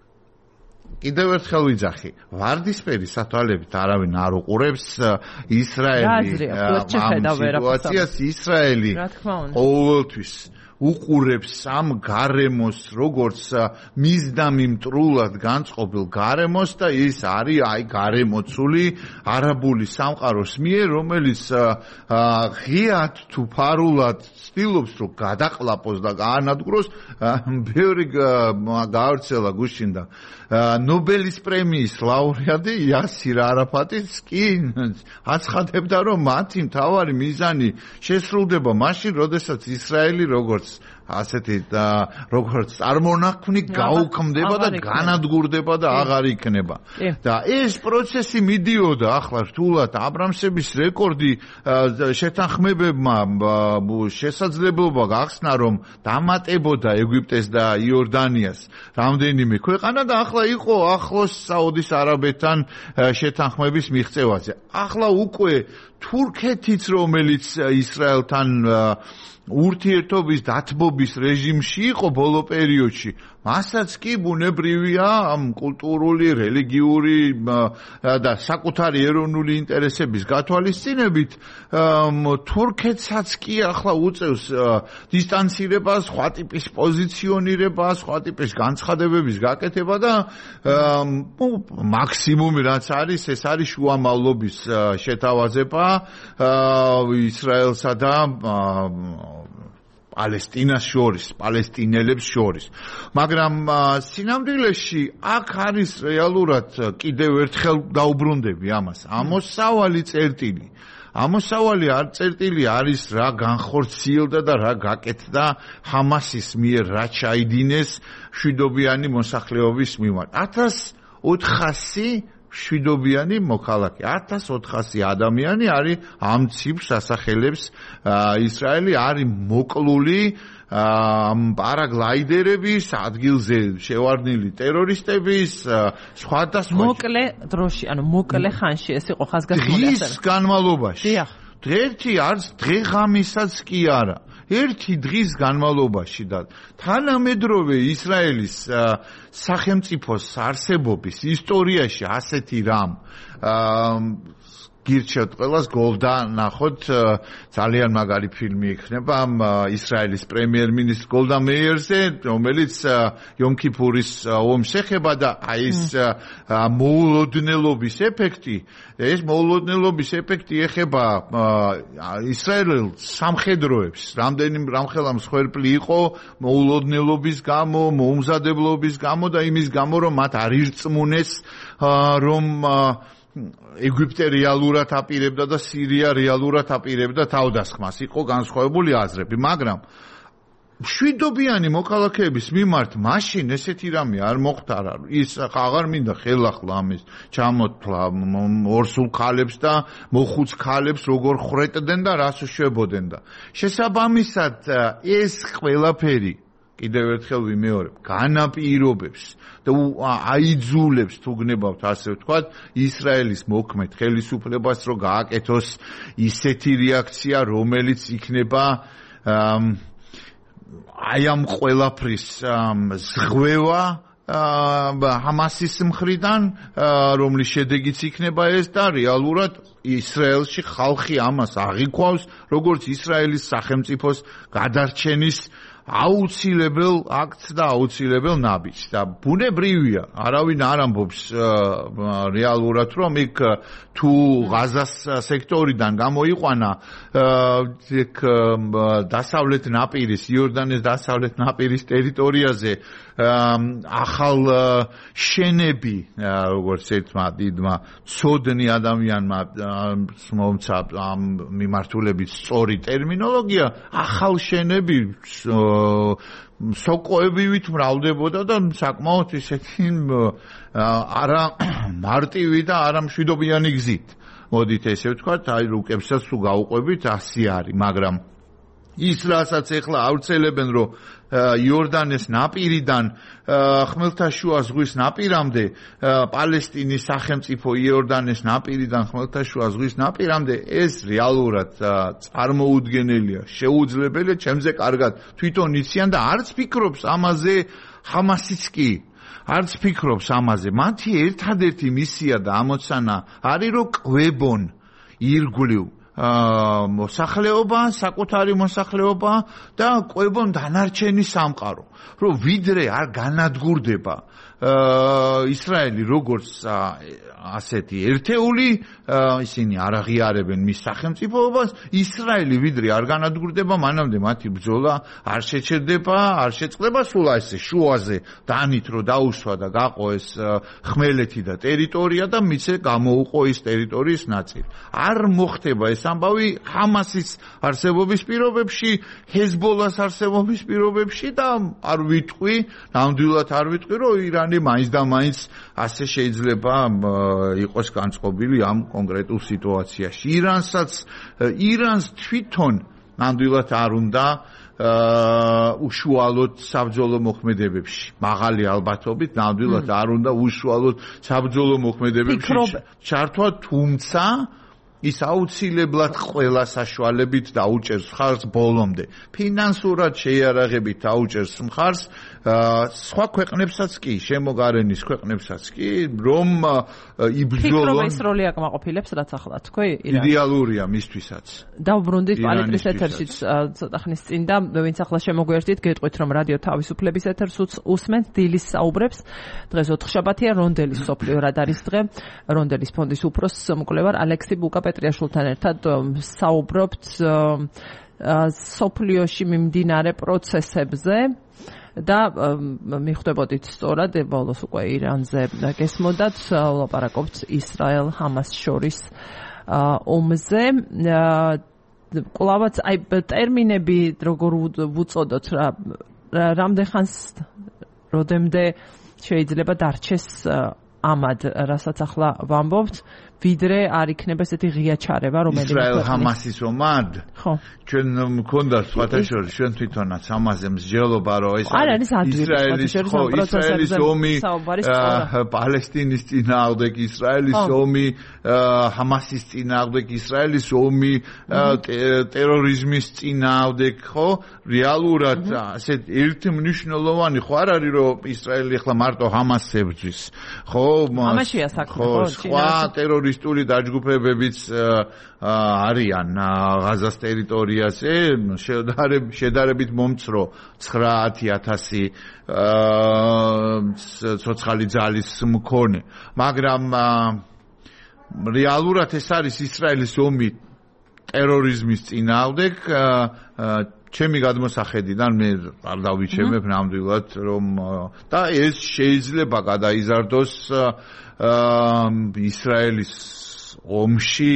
კიდევ ერთხელ ვიძახი, ვარდისფერი სათვალებით არავინ არ უყურებს ისრაელი ამ სიტუაციას, ისრაელი ყოველთვის უყურებს ამ გარემოს, როგორც მისდამი მტრულად განწყობილ გარემოს და ის არის აი გარემოცული არაბული სამყაროს მიერ, რომელიც ღიად თუ ფარულად ცდილობს რომ გადაყლაპოს და გაანადგუროს. ბევრი გავრცელა გუშინ და ნობელის პრემიის ლაურეატი იასირ არაფატიც კი აცხადებდა, რომ მათი მთავარი მიზანი შესრულდება მაშინ, როდესაც ისრაელი როგორც ასეთი როგორც წარმონაქმნი გაუქმდება და განადგურდება და აღარ იქნება. და ეს პროცესი მიდიოდა ახლა რთულად აბრამსების რეკორდი შეთანხმებებმა შესაძლებლობა გახსნა, რომ დამატებოდა ეგვიპტეს და იორდანიას რამდენიმე ქვეყანა და ახლა იყო ახლოს საუდის არაბეთთან შეთანხმების მიღწევაზე. ახლა უკვე თურქეთიც, რომელიც ისრაელთან ურთიერთობის დათბობის რეჟიმში იყო ბოლო პერიოდში, მასაც კი ბუნებრივია ამ კულტურული, რელიგიური და საკუთარი ეროვნული ინტერესების გათვალისწინებით თურქეთსაც კი ახლა უწევს დისტანცირებას, სხვა ტიპის პოზიციონირებას, სხვა ტიპის განცხადებების გაკეთება და მაქსიმუმი რაც არის, ეს არის შუამავლობის შეთავაზება ისრაელსა და პალესტინას შორის, პალესტინელებს შორის. მაგრამ სინამდვილეში აქ არის რეალურად კიდევ ერთხელ დაუბრუნდები ამას. ამოსავალი წერტილი. ამოსავალი არ წერტილი არის რა განხორციელდა და რა გაკეთდა ჰამასის მიერ, რა ჩაიდინეს მშვიდობიანი მოსახლეობის მიმართ. ათას ოთხასი მშვიდობიანი მოქალაქე, ათას ოთხასი ადამიანი არის ამ ციფრს ასახელებს ისრაელი, არის მოკლული პარაგლაიდერების, ადგილზე შევარდნილი ტერორისტების, სხვადასხვა მოკლე დროში, ანუ მოკლე ხანში ეს იყო ხაზგასმული დღის განმავლობაში. ერთი არც დღე-ღამისაც კი არა. ერთი დღის განმავლობაში და თანამედროვე ისრაელის სახელმწიფოს არსებობის ისტორიაში ასეთი რამ გირჩევთ ყველას გოლდა ნახოთ, ძალიან მაგარი ფილმი იქნება ისრაელის პრემიერ-მინისტრ გოლდა მეიერზე, რომელიც იომ-ქიპურის ომს ეხება და აი ეს მოულოდნელობის ეფექტი, ეს მოულოდნელობის ეფექტი ეხება ისრაელ სამხედროებს, რამდენი რამხელა მსხვერპლი იყო მოულოდნელობის გამო, მოუმზადებლობის გამო და იმის გამო, რომ მათ არ ირწმუნეს, რომ ეგვიპტე რეალურად აპირებდა და სირია რეალურად აპირებდა თავდასხმას. იყო განსხვავებული აზრები, მაგრამ მშვიდობიანი მოქალაქეების მიმართ მაშინ ესეთი რამე არ მოხდარა. ის აღარ მინდა ხელახლა ამის ჩამოთვლა ორსულ ქალებს და მოხუც ქალებს როგორ ხრეტდნენ და რას უშვებოდნენ და შესაბამისად ეს ყველაფერი კიდევ ერთხელ ვიმეორებ, განაპირობებს და აიძულებს თუ გნებავთ ასე ვთქვათ, ისრაელის მოქმედ ხელისუფლებას, რომ გააკეთოს ისეთი რეაქცია, რომელიც იქნება აი ამ ყველაფრის ზღვევა ჰამასის მხრიდან, რომლის შედეგიც იქნება ეს და რეალურად ისრაელში ხალხი ამას აღიქვავს, როგორც ისრაელის სახელმწიფოს გადარჩენის აუცილებელ აქტს და აუცილებელ ნაბიჯს და ბუნებრივია, არავინ არ ამბობს რეალურად, რომ იქ თუ ღაზას სექტორიდან გამოიყვანა იქ დასავლეთ ნაპირის, იორდანეს დასავლეთ ნაპირის ტერიტორიაზე ახალ შენები, როგორც ერთმა დიდმა ცოდნი ადამიანმა მომცა ამ მიმართულებით სწორი ტერმინოლოგია, ახალ შენები სოკოებივით მრავლდებოდა და საკმაოდ ისეთი არა მარტივი და არა მშვიდობიანი გზით. მოდით ესე ვთქვათ, აი რუკებსაც თუ გაუყვებით ასი არის, მაგრამ ის რასაც ეხლა ავრცელებენ, რომ იორდანეს ნაპირიდან ხმელთაშუა ზღვის ნაპირამდე, პალესტინის სახელმწიფო იორდანეს ნაპირიდან ხმელთაშუა ზღვის ნაპირამდე, ეს რეალურად წარმოუდგენელია, შეუძლებელია, ჩემზე კარგად თვითონ იციან და არც ფიქრობს ამაზე ჰამასიც კი. არც ფიქრობს ამაზე. მათი ერთადერთი მისია და ამოცანა არის, რომ ყვებონ ირგვლივ მოსახლეობა, საკუთარი მოსახლეობა და ყვებონ დანარჩენი სამყარო, რომ ვიდრე არ განადგურდება ისრაელი როგორც ასეთი ერთეული, ისინი არ აღიარებენ მის სახელმწიფოებას, ისრაელი ვიდრე არ განადგურდება, მანამდე მათი ბრძოლა არ შეჩერდება, არ შეწყდება სულ ესე შუაზე დანით, რომ დაუსვა და გაყო ეს ხმელეთი და ტერიტორია და მიცე გამოუყო ის ტერიტორიის ნაწილი. არ მოხდება ეს ამბავი ჰამასის არსებობის პირობებში, ჰეზბოლას არსებობის პირობებში და არ ვიტყვი, ნამდვილად არ ვიტყვი, რომ ირანი მაინც და მაინც ასე შეიძლება იყოს განწყობილი ამ კონკრეტულ სიტუაციაში. ირანსაც ირანს თვითონ ნამდვილად არ უნდა უშუალოდ საბრძოლო მოქმედებებში, მაღალი ალბათობით ნამდვილად არ უნდა უშუალოდ საბრძოლო მოქმედებებში ჩართვა, თუმცა ის აუცილებლად ყველა საშუალებით დაუჭერს მხარს ბოლომდე. ფინანსურად შეიარაღებით დაუჭერს მხარს სხვა ქვეყნებსაც კი, შემოგარენის ქვეყნებსაც კი, რომ იბრძოლონ. ფიქრობ ეს როლი აკმაყოფილებს, რაც ახლა თქვი, ირანი. იდეალურია მისთვისაც. დავბრუნდით პალეტრის ეთერშიც ცოტა ხნის წინ და ვინც ახლა შემოგვერთით, გეტყვით, რომ რადიო თავისუფლების ეთერს უსმენთ დილის საუბრებს. დღეს ოთხშაბათია, რონდელის სოფლიო რადარის დღე. რონდელის ფონდის უფროს მკვლევარ ალექსი ბუკაპეტრიაშვილთან ერთად საუბრობთ სოფლიოში მიმდინარე პროცესებზე და მიხვდებოდით სწორად, ბოლოს უკვე ირანზე გესმოდათ, ლაპარაკობთ ისრაელ-ჰამას შორის ომზე. კვლავაც აი ტერმინები როგორ ვუწოდოთ რა, რამდენ ხანს როდემდე შეიძლება დარჩეს ამად, რასაც ახლა ვამბობთ, ვიდრე არ იქნება ესეთი ღია ჩარევა, რომელიც ისრაელ-ჰამასის ომად. ხო. ჩვენ მქონდა სხვათა შორის, ჩვენ თვითონაც ამაზე მსჯელობა, რომ ეს არის ისრაელის ხო, ისრაელის ომი, პალესტინის წინააღმდეგ ისრაელის ომი, ჰამასის წინააღმდეგ ისრაელის ომი, ტერორიზმის წინააღმდეგ, ხო? რეალურად ასეთ ერთმნიშვნელოვანი ხო არ არის, რომ ისრაელი ახლა მარტო ჰამასს ებრძვის, ხო? ამაშია საქმე, ხო? სხვა ტერორისტული დაჯგუფებებიც არიან ღაზას ტერიტორიაზე, შედარებით მომცრო ცხრაათი ათასი ცოცხალი ძალის მქონე, მაგრამ რეალურად ეს არის ისრაელის ომი ტერორიზმის წინააღმდეგ. ჩემი გადმოსახედიდან მე არ დავიჩემებ ნამდვილად, რომ და ეს შეიძლება გადაიზარდოს ისრაელის ომში,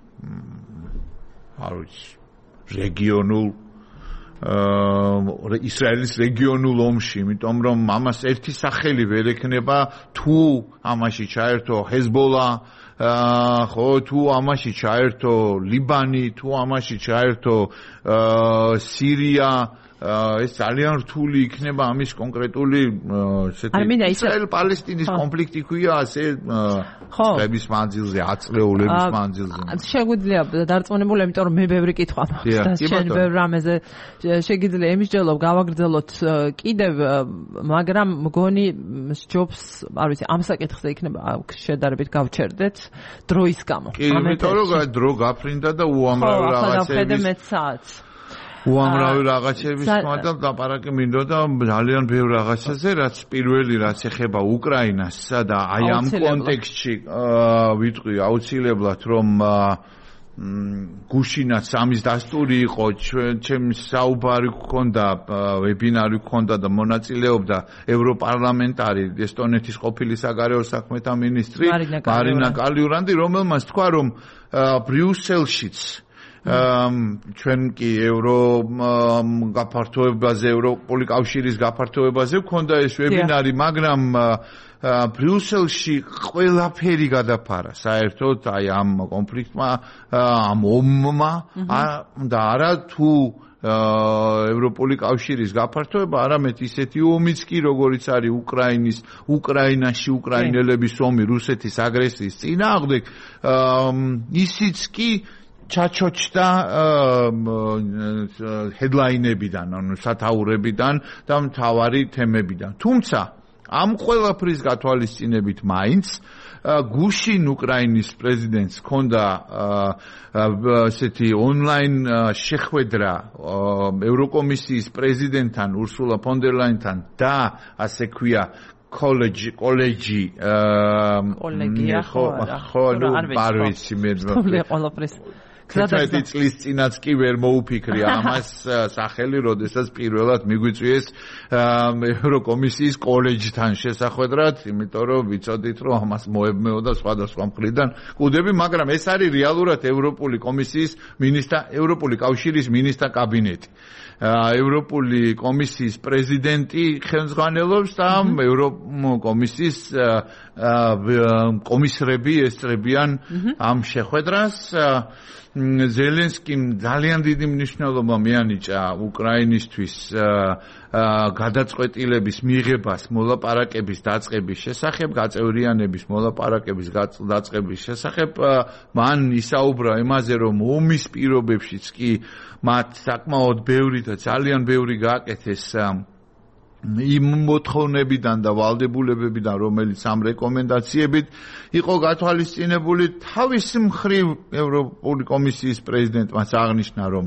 არ ვიცი, რეგიონულ ისრაელის რეგიონულ ომში, იმიტომ რომ ამას ერთი სახელი ვერ ექნება, თუ ამაში ჩაერთო ჰეზბოლა, ხო, თუ ამაში ჩაერთო ლიბანი, თუ ამაში ჩაერთო სირია, ეს ძალიან რთული იქნება ამის კონკრეტული ესეთი ისრაელ-პალესტინის კონფლიქტი ქვია ასე ხების მანძილზე, აწლეულების მანძილზე. შეგვიძლია დარწმუნებული, იმიტომ რომ მე ბევრი კითხვა მაქვს და შენ ბევრ რამეზე შეგიძლია ემსჯელობ, გავაგრძელოთ კიდევ, მაგრამ მგონი ჯობს, არ ვიცი, ამ საკითხზე იქნება შედარებით გავჩერდეთ დროის გამო. კი, იმიტომ რომ დრო გაფრინდა და უამრავი რაღაცების უამრავი რაღაცების თქმა და ლაპარაკი მინდოდა ძალიან ბევრ რაღაცაზე, რაც პირველი რაც ეხება უკრაინას და აი ამ კონტექსტში ვიტყვი აუცილებლად რომ გუშინაც ამის დასტური იყო, ჩემს საუბარი გქონდა, ვებინარი გქონდა და მონაწილეობდა ევროპარლამენტარი ესტონეთის ყოფილი საგარეო საქმეთა მინისტრი მარინა კალიურანდი, რომელმაც თქვა რომ ბრიუსელშიც ჩვენ კი евро გაფართოებაზე, ევროპული კავშირის გაფართოებაზე გქონდა ეს ვებინარი, მაგრამ ბრიუსელში ყველაფერი გადაფარა საერთოდ აი ამ კონფლიქტმა, ამ ომმა და არა თუ ევროპული კავშირის გაფართოება, არამედ ისეთი ომიც კი, როგორიც არის უკრაინის, უკრაინაში უკრაინელების ომი რუსეთის აგრესიის წინააღმდეგ, ისიც კი ჩაჩოჩდა ჰედლაინებიდან, ანუ სათაურებიდან და მთავარი თემებიდან. თუმცა ამ ყველაფრის გათვალისწინებით მაინც გუშინ უკრაინის პრეზიდენტს ჰქონდა ესეთი ონლაინ შეხვედრა ევროკომისიის პრეზიდენტთან ურსულა ფონ დერ ლაინთან და ასე ქვია კოლეჯი კოლეჯი კოლეგია ხო ხო ნუ არ ვიცი მე ყველაფრის თერთმეტი წლის წინაც კი ვერ მოუფიქრე ამას სახელი, როდესაც პირველად მიგვიწვიეს ევროკომისიის კოლეჯთან შესახვედრად, იმიტომ რომ ვიცოდით რომ ამას მოებმეოდა სხვადასხვა მხრიდან კუდები, მაგრამ ეს არის რეალურად ევროპული კომისიის მინისტრთა, ევროპული კავშირის მინისტრთა კაბინეტი. ევროპული კომისიის პრეზიდენტი ხელმძღვანელობს და ევროკომისიის კომისრები ესწრებიან ამ შეხვედრას. ზელენსკიმ ძალიან დიდი მნიშვნელობა მიანიჭა უკრაინისთვის გადაწყვეტილების მიღებას მოლაპარაკების დაწყების შესახებ, გაწევრიანების მოლაპარაკების დაწყების შესახებ. მან ისაუბრა იმაზე, რომ ომის პირობებშიც კი მათ საკმაოდ ბევრი და ძალიან ბევრი გააკეთეს იმ მოთხოვნებიდან და ვალდებულებებიდან, რომელიც ამ რეკომენდაციებით იყო გათვალისწინებული. თავის მხრივ ევროპული კომისიის პრეზიდენტმაც აღნიშნა, რომ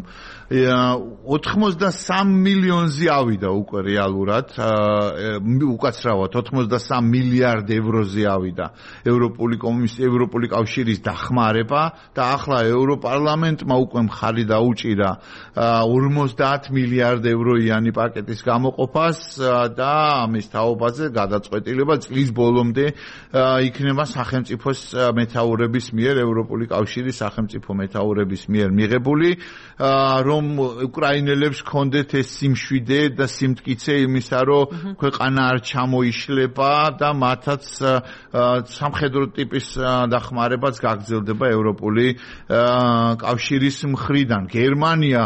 ოცდასამ მილიონზე ავიდა უკვე რეალურად, უკაცრავად ოცდასამ მილიარდ ევროზე ავიდა ევროპული კომისიის, ევროპული კავშირის დახმარება და ახლა ევროპარლამენტმა უკვე მხარი დაუჭირა ორმოცდაათ მილიარდ ევროიანი პაკეტის გამოყოფას და ამის თაობაზე გადაწყვეტილება წლის ბოლომდე იქნება სახელმწიფოს მეთაურების მიერ, ევროპული კავშირის სახელმწიფო მეთაურების მიერ მიღებული, რომ უკრაინელებს ჰქონდეთ ეს სიმშვიდე და სიმტკიცე იმისა, რომ ქვეყანა არ ჩამოიშლება და მათაც სამხედრო ტიპის დახმარებაც გაგრძელდება ევროპული კავშირის მხრიდან. გერმანია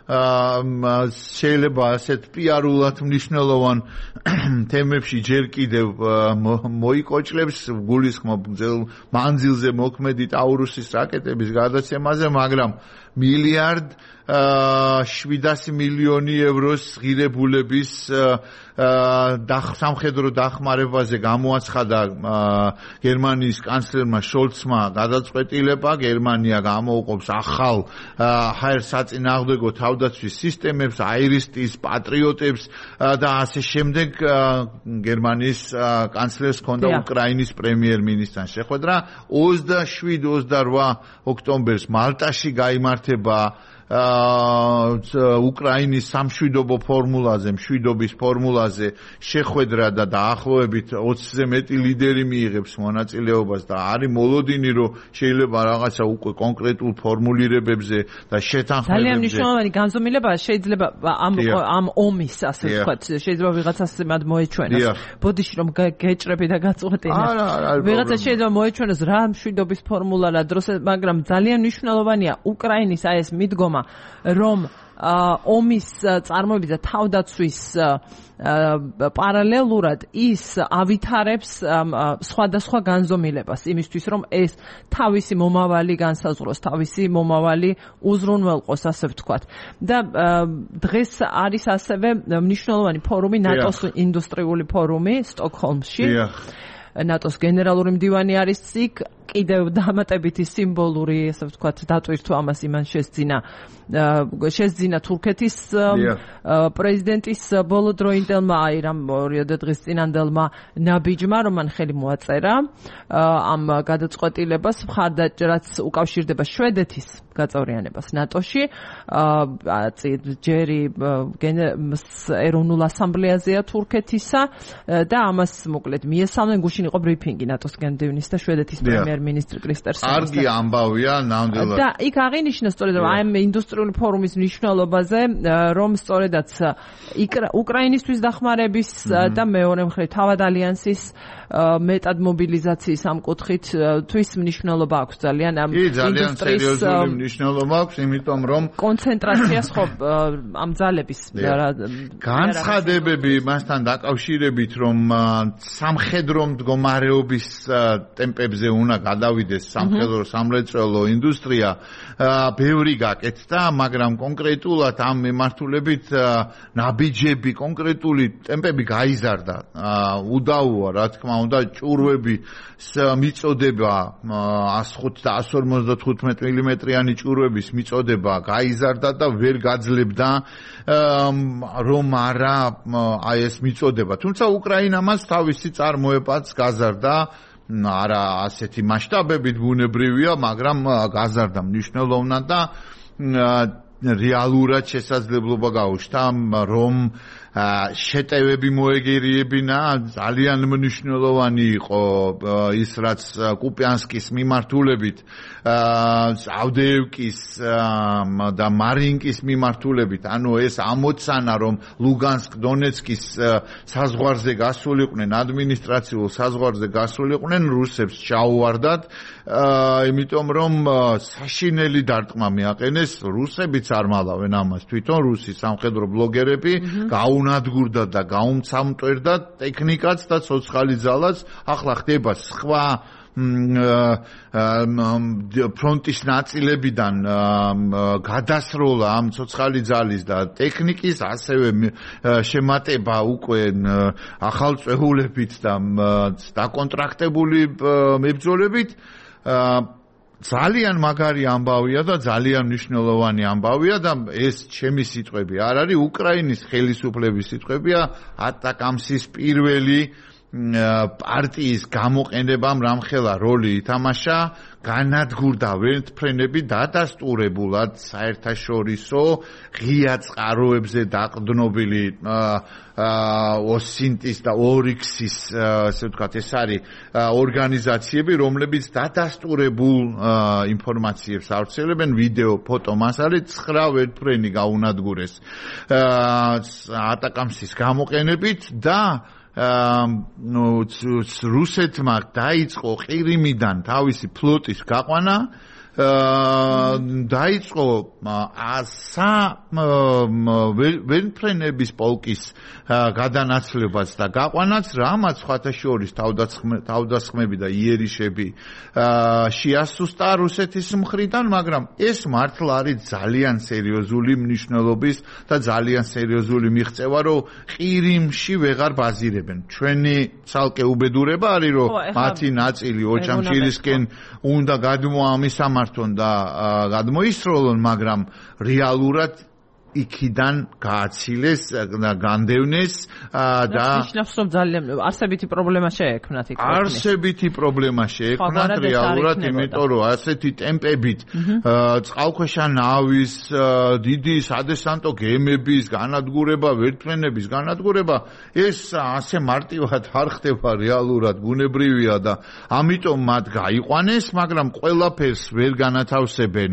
შეიძლება ასეთ პიარულად მნიშვნელოვან თემებში ჯერ კიდევ მოიკოჭლებს, გულისხმობ მანძილზე მოქმედი ტაურუსის რაკეტების გადაცემაზე, მაგრამ მილიარდ შვიდასი მილიონი ევროს ღირებულების სამხედრო დახმარებაზე გამოაცხადა გერმანიის კანცლერმა შოლცმა გადაწყვეტილება. გერმანია გამოუყოფს ახალ ჰაერსაწინააღმდეგო თავდაცვის სისტემებს, აირისტის, პატრიოტებს და ასე შემდეგ. გერმანიის კანცლერს ჰქონდა უკრაინის პრემიერ-მინისტრთან შეხვედრა. ოცდაშვიდ ოცდაოთხ ოქტომბერს მალტაში გაიმართება უკრაინის სამშვიდობო ფორმულაზე, მშვიდობის ფორმულაზე შეხვედრა და დაახლოებით ოცზე მეტი ლიდერი მიიღებს მონაწილეობას და არის მოლოდინი, რომ შეიძლება რაღაცა უკვე კონკრეტულ ფორმულირებებზე და შეთანხმებებზე. ძალიან მნიშვნელოვანი განზომილება შეიძლება ამ ამ ომის, ასე ვთქვათ, შეიძლება ვიღაცას მათ მოეჩვენოს. ბოდიში რომ გეჭრები და გაწყვეტინე. ვიღაცა შეიძლება მოეჩვენოს რა მშვიდობის ფორმულა რა დროს, მაგრამ ძალიან მნიშვნელოვანია უკრაინის აი ეს მიდგომა მისაღმა, რომ ომის წარმოების და თავდაცვის პარალელურად ის ავითარებს სხვადასხვა განზომილებას იმისთვის, რომ ეს თავისი მომავალი განსაზღვროს, თავისი მომავალი უზრუნველყოს, ასე ვთქვათ. და დღეს არის ასევე მნიშვნელოვანი ფორუმი, ნატოს ინდუსტრიული ფორუმი სტოკჰოლმში. ნატოს გენერალური მდივანი არის იქ, კიდევ დამატებითი სიმბოლური, ასე ვთქვათ, დატვირთვა ამას იმან შესძინა შესძინა თურქეთის პრეზიდენტის ბოლოდროინდელმა, აი რამ ორიოდე დღის წინანდელმა ნაბიჯმა, რომ მან ხელი მოაწერა ამ გადაწყვეტილებას, მხარდაჭერაც უკავშირდება შვედეთის გაწევრიანებას ნატოში, ჯერი ეროვნულ ასამბლეაზეა თურქეთისა და ამას მოკლედ მიესალმნენ, გუშინ იყო ბრიფინგი ნატოს გენდევნის და შვედეთის პრემიერ-მინისტრი კრისტერსონის. კარგი ამბავია ნამდვილად. და იქ აღინიშნა სწორედ რომ აი ამ ინდუსტრიული ფორუმის მნიშვნელობაზე, რომ სწორედაც უკრაინისთვის დახმარების და მეორე მხრივ თავად ალიანსის მეტად მობილიზაციის ამ კუთხით თვის მნიშვნელობა აქვს ძალიან ამ ინდუსტრიის მნიშვნელობა აქვს, იმიტომ რომ კონცენტრაციას ხო ამ ძალების განცხადებები მასთან დაკავშირებით, რომ სამხედრო მდგომარეობის ტემპებზე უნდა გადავიდეს სამხედრო სამრეწველო ინდუსტრია, ბევრი გაკეთდა, მაგრამ კონკრეტულად ამ მიმართულებით ნაბიჯები, კონკრეტული ტემპები გაიზარდა. უდაოა, რა თქმა უნდა, ჭურვები მიწოდება ას ხუთი და ას ორმოცდათხუთმეტ მილიმეტრიანი ჭურვების მიწოდება გაიზარდა და ვერ გაძლებდა რომ არა აი ეს მიწოდება. თუმცა უკრაინა მას თავისი წარმოებაც გაზარდა, არა ასეთი მასშტაბებით ბუნებრივია, მაგრამ გაზარდა მნიშვნელოვნად და რეალურად შესაძლებლობა გაუჩნდა, რომ შეტევები მოეგერიებინა, ძალიან მნიშვნელოვანი იყო ის, რაც კუპიანსკის მიმართულებით, ავდეევკის და მარინკის მიმართულებით, ანუ ეს ამოცანა, რომ ლუგანსკ, დონეცკის საზღვარზე გასულიყვნენ, ადმინისტრაციულ საზღვარზე გასულიყვნენ, რუსებს ჩაუვარდათ, იმიტომ რომ საშინელი დარტყმა მიაყენეს, რუსებიც არ მალავენ ამას, თვითონ რუსი სამხედრო ბლოგერები გაუნადგურდა და გაუმცამტვერდა ტექნიკაც და ცოცხალი ძალაც. ახლა ხდება სხვა ფრონტის ნაწილებიდან გადასროლა ამ ცოცხალი ძალის და ტექნიკის, ასევე შემატება უკვე ახალ წვეულებით და დაკონტრაქტებული მებრძოლებით. ძალიან მაგარი ამბავია და ძალიან მნიშვნელოვანი ამბავია და ეს ჩემი სიტყვები არ არის, უკრაინის ხელისუფლების სიტყვებია. ატაკამსის პირველი პარტიის გამოყენებამ რამხელა როლი ითამაშა, განადგურდა ვერტმფრენები დადასტურებულად საერთაშორისო ღია წყაროებზე დაყრდნობილი ოსინტის და ორიქსის, ასე ვთქვათ, ეს არის ორგანიზაციები, რომლებიც დადასტურებულ ინფორმაციებს ავრცელებენ, ვიდეო, ფოტო მასალით, ცხრა ვერტმფრენი გაუნადგურეს ატაკამსის გამოყენებით და რუსეთმა დაიწყო ყირიმიდან თავისი ფლოტის გაყვანა, დაიწყო ასა ვერტმფრენების პოლკის გადანაცვლებაც და გაყვანაც, რამაც სხვათა შორის თავდასხმები და იერიშები შეასუსტა რუსეთის მხრიდან, მაგრამ ეს მართლა არის ძალიან სერიოზული მნიშვნელობის და ძალიან სერიოზული მიღწევა, რომ ყირიმში ვეღარ ბაზირებენ. ჩვენი ცალკე უბედურება არის, რომ მათი ნაწილი ოჩამჩირისკენ უნდა გადმოამისამართონ და გადმოისროლონ, მაგრამ რეალურად იქიდან გააცილეს და განდევნეს და ნიშნავს, რომ ძალიან არსებითი პრობლემა შეექმნათ იქ. არსებითი პრობლემა შეექმნათ რეალურად, იმიტომ რომ ასეთი ტემპებით წყალქვეშა ნავის, დიდი სადესანტო გემების განადგურება, ვერტმფრენების განადგურება, ეს ასე მარტივად არ ხდება რეალურად, ბუნებრივია და ამიტომ მათ გაიყვანეს, მაგრამ ყველაფერს ვერ განათავსებენ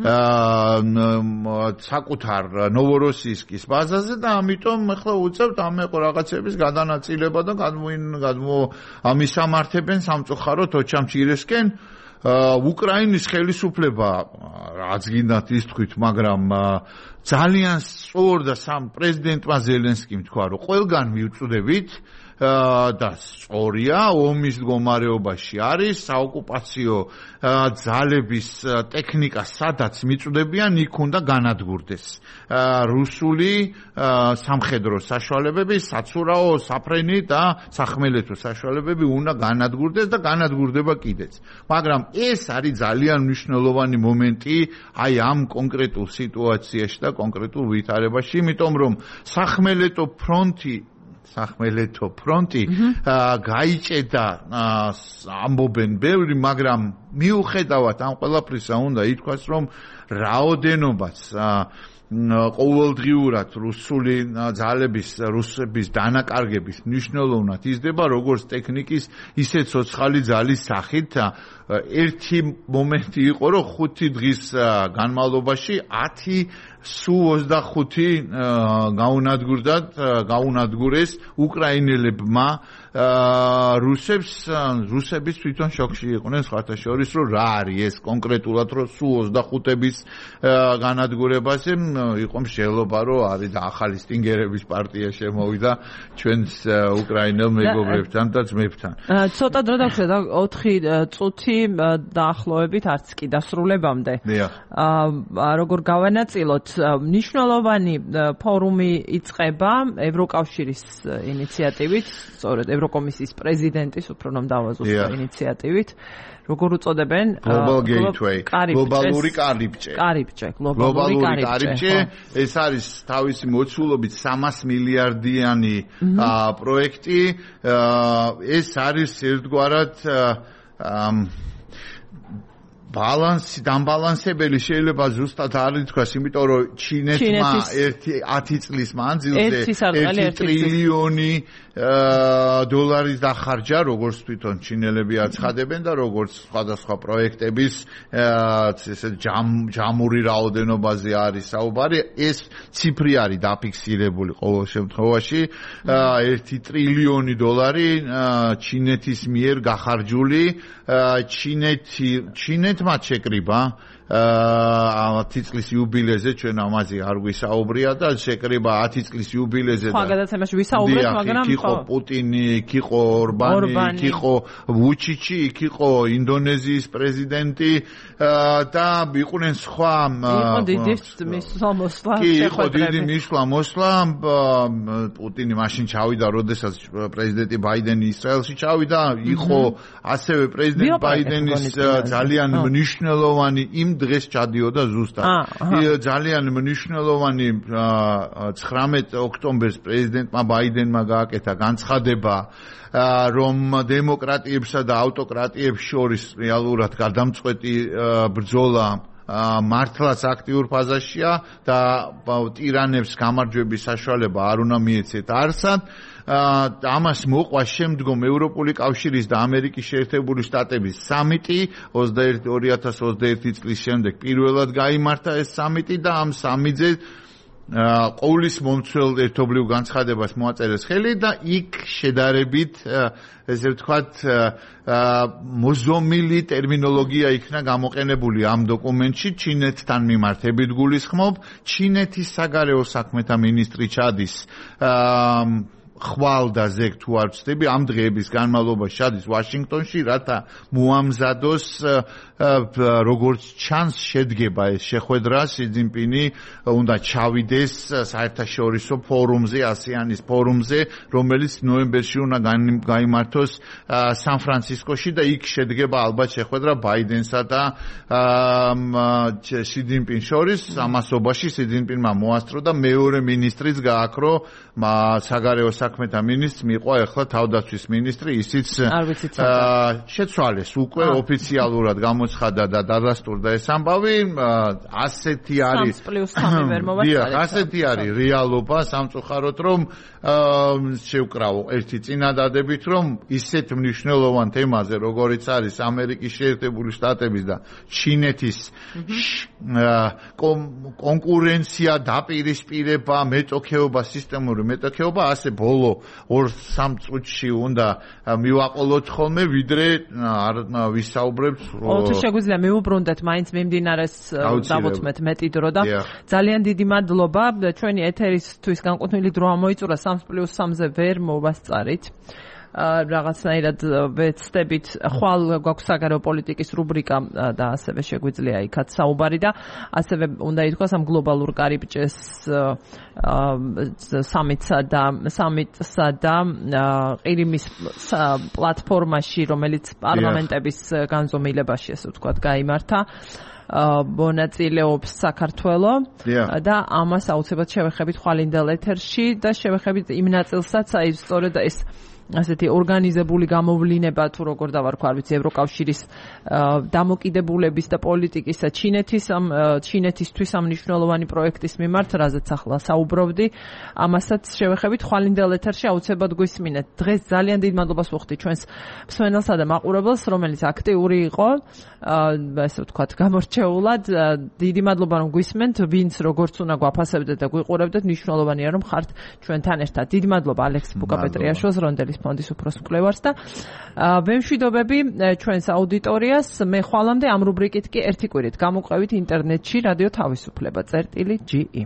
საკუთარ ნოვოროსიისკის ბაზაზე და ამიტომ ახლა უწევთ ამ რაღაცების გადანაწილება და გადმო ამისამართებენ სამწუხაროდ ოჩამჩირესკენ. უკრაინის ხელისუფლება რაც გინდათ ის თქვით, მაგრამ ძალიან სწორ და სამ პრეზიდენტმა ზელენსკიმ თქვა, რომ ყველგან მივწვდებით და სწორია, ომის მდგომარეობაში არის, საოკუპაციო ძალების ტექნიკა სადაც მიწვდებიან, იქ უნდა განადგურდეს. რუსული სამხედრო საშუალებები, საცურაო, საფრენი და სახმელეთო საშუალებები უნდა განადგურდეს და განადგურდება კიდეც. მაგრამ ეს არის ძალიან მნიშვნელოვანი მომენტი აი ამ კონკრეტულ სიტუაციაში და კონკრეტულ ვითარებაში, იმიტომ რომ სახმელეთო ფრონტი სახმელეთო ფრონტი გაიჭედა ამბობენ ბევრი, მაგრამ მიუხედავად ამ ყველაფრისა უნდა ითქვას, რომ რაოდენობაც ყოველდღიურად რუსული ძალების, რუსების დანაკარგების მნიშვნელოვნად იზრდება, როგორც ტექნიკის, ისე ცოცხალი ძალის სახით. ერთი მომენტი იყო, რომ ხუთი დღის განმავლობაში ათი სუ ოცდახუთი გაუნადგურდათ, გაუნადგურეს უკრაინელებმა რუსებს, რუსების თვითონ შოკში იყვნენ სხვათაშორის, რომ რა არის ეს კონკრეტულად, რომ სუ ოცდახუთების განადგურებაზე იყო მსჯელობა, რომ არის და ახალი სტინგერების პარტია შემოვიდა ჩვენს უკრაინელ მეგობრებთან და ძმებთან. ცოტა დრო დაგვჭირდა და ოთხი წუთი დაახლოებით არც კი დასრულებამდე. როგორ გავანაწილოთ, მნიშვნელოვანი ფორუმი იწყება ევროკავშირის ინიციატივით, სწორედ ევროკომისიის პრეზიდენტის, უფრო რომ დავაზუსტო ინიციატივით. როგორ უწოდებენ? Global Gateway, გლობალური კარიბჭე. კარიბჭე, გლობალური კარიბჭე. ეს არის თავისი მოცულობით სამას მილიარდიანი პროექტი. ეს არის ერთგვარად ბალანსი, დამბალანსებელი შეიძლება ზუსტად არ ითქვას, იმიტომ რომ ჩინეთმა ერთი ათი წლის მანძილზე ერთი ტრილიონი დოლარის დახარჯა, როგორც თვითონ ჩინელები აცხადებენ და როგორც სხვადასხვა პროექტების ესე ჯამური რაოდენობაზე არის საუბარი. ეს ციფრი არის დაფიქსირებული ყოველ შემთხვევაში, ერთი ტრილიონი დოლარი ჩინეთის მიერ გახარჯული. ჩინეთი ჩინეთმა შეკრიბა ათი წლის იუბილეზე, ჩვენ ამაზე არ ვისაუბრია და შეკრიბა ათი წლის იუბილეზე და სხვა გადაცემაში ვისაუბრეთ, მაგრამ იქ იყო პუტინი, იქ იყო ორბანი, იქ იყო ვუჩიჩი, იქ იყო ინდონეზიის პრეზიდენტი და იყვნენ სხვა იყო დიდი მისვლა მოსვლა კი იყო დიდი მისვლა მოსვლა. პუტინი მაშინ ჩავიდა, როდესაც პრეზიდენტი ბაიდენი ისრაელში ჩავიდა, იყო ასევე პრეზიდენტ ბაიდენის ძალიან მნიშვნელოვანი იმ დღეს ჩადიოდა ზუსტად. ძალიან მნიშვნელოვანი ცხრამეტ ოქტომბერს პრეზიდენტმა ბაიდენმა გააკეთა განცხადება, რომ დემოკრატიებსა და ავტოკრატიებს შორის რეალურად გადამწყვეტი ბრძოლა მართლაც აქტიურ ფაზაშია და ტირანებს გამარჯვების საშუალება არ უნდა მიეცეთ არსად. ამას მოყვა შემდგომ ევროპული კავშირის და ამერიკის შეერთებული შტატების სამიტი ორი ათას ოცდაერთი წლის შემდეგ პირველად გაიმართა ეს სამიტი და ამ სამიტზე ყოვლის მომცველ ერთობლივ განცხადებას მოაწერეს ხელი და იქ შედარებით ესე ვთქვათ მოზომილი ტერმინოლოგია იქნა გამოყენებული ამ დოკუმენტში. ჩინეთთან მიმართებით გულისხმობ, ჩინეთის საგარეო საქმეთა მინისტრი ჩადის ხვალ და ზეგ თუ არ ვცდები, ამ დღეების განმავლობაში ჩადის ვაშინგტონში, რათა მოამზადოს როგორც ჩანს შედგება ეს შეხვედრა. სი ძინპინი უნდა ჩავიდეს საერთაშორისო ფორუმზე, ასიანის ფორუმზე, რომელიც ნოემბერში უნდა გაიმართოს სან-ფრანცისკოში და იქ შედგება ალბათ შეხვედრა ბაიდენსა და სი ძინპინს შორის. ამასობაში სი ძინპინმა მოასწრო და მეორე მინისტრიც გააქრო, საგარეო საქმეთა მინისტრს მიყვა ახლა თავდაცვის მინისტრი, ისიც შეცვალეს უკვე ოფიციალურად გამოცხადა და დადასტურდა ეს ამბავი. ასეთი არის ასეთი არის რეალობა სამწუხაროდ, რომ შევკრავო ერთი წინადადებით, რომ ისეთ მნიშვნელოვან თემაზე, როგორიც არის ამერიკის შეერთებული შტატების და ჩინეთის კონკურენცია, დაპირისპირება, მეტოქეობა, სისტემური მეტოქეობა, ასე ბოლო ბოლო ორ სამ წუთში უნდა მივაყოლოთ ხოლმე, ვიდრე არ ვისაუბრებთ. თუ შეგვიძლია მივუბრუნდეთ მაინც მიმდინარეს დავუთმეთ მეტი დრო და ძალიან დიდი მადლობა. ჩვენი ეთერისთვის განკუთვნილი დრო ამოიწურა სამს პლუს სამზე ვერ მოვასწარით. რაღაცნაირად ვეცდებით, ხვალ გვაქვს საგარეო პოლიტიკის რუბრიკა და ასევე შეგვიძლია იქაც საუბარი და ასევე უნდა ითქვას ამ გლობალურ კარიბჭეს სამიტსა და სამიტსა და ყირიმის პლატფორმაში, რომელიც პარლამენტების განზომილებაში, ასე ვთქვათ, გაიმართა. მონაწილეობს საქართველო და ამას აუცილებლად შევეხებით ხვალინდელ ეთერში და შევეხებით იმ ნაწილსაც, აი სწორედ ეს ასეთი ორგანიზებული გამოვლინება თუ როგორ დავარქვა, არ ვიცი, ევროკავშირის დამოკიდებულების და პოლიტიკისა ჩინეთის ამ ჩინეთისთვის ამ მნიშვნელოვანი პროექტის მიმართ, რაზეც ახლა საუბრობდი, ამასაც შევეხებით ხვალინდელ ეთერში, აუცილებლად გვისმინეთ. დღეს ძალიან დიდ მადლობას ვუხდი ჩვენს მსმენელსა და მაყურებელს, რომელიც აქტიური იყო, ასე ვთქვათ, გამორჩეულად. დიდი მადლობა რომ გვისმენთ, ვინც როგორც უნდა გვაფასებდეთ და გვიყურებდეთ, მნიშვნელოვანია რომ ხართ ჩვენთან ერთად. დიდი მადლობა ალექს ბუკაპეტრიაშვილს, რონდელის ფონდის უფროს მკვლევარს და ვემშვიდობები ჩვენს აუდიტორიას. მე ხვალამდე ამ რუბრიკით კი ერთი კვირით გამოყვებით ინტერნეტში რადიო თავისუფლება წერტილი ჯი ი.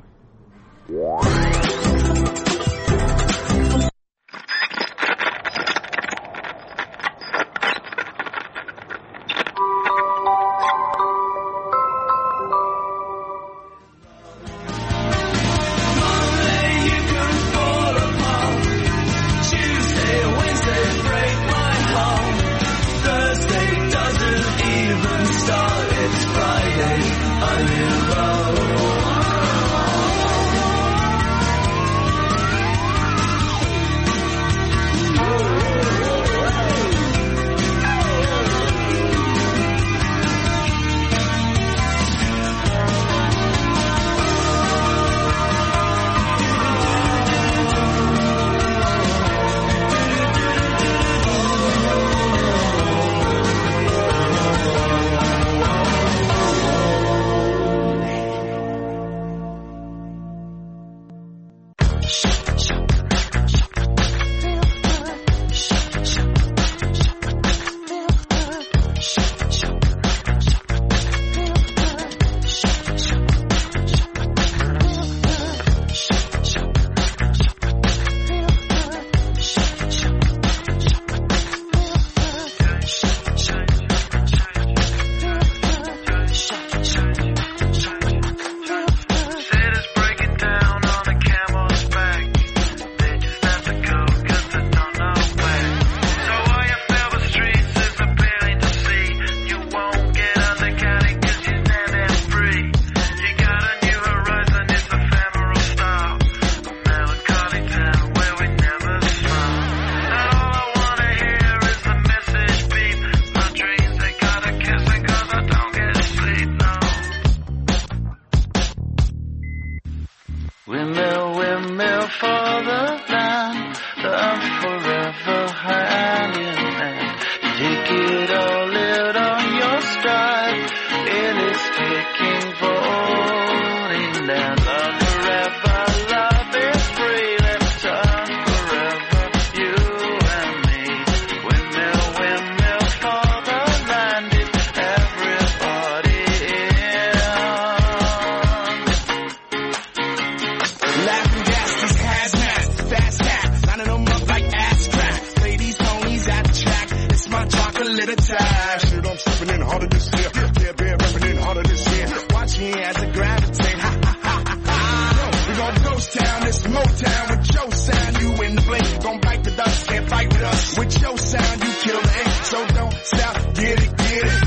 With your sound, you kill it. So don't stop, get it, get it.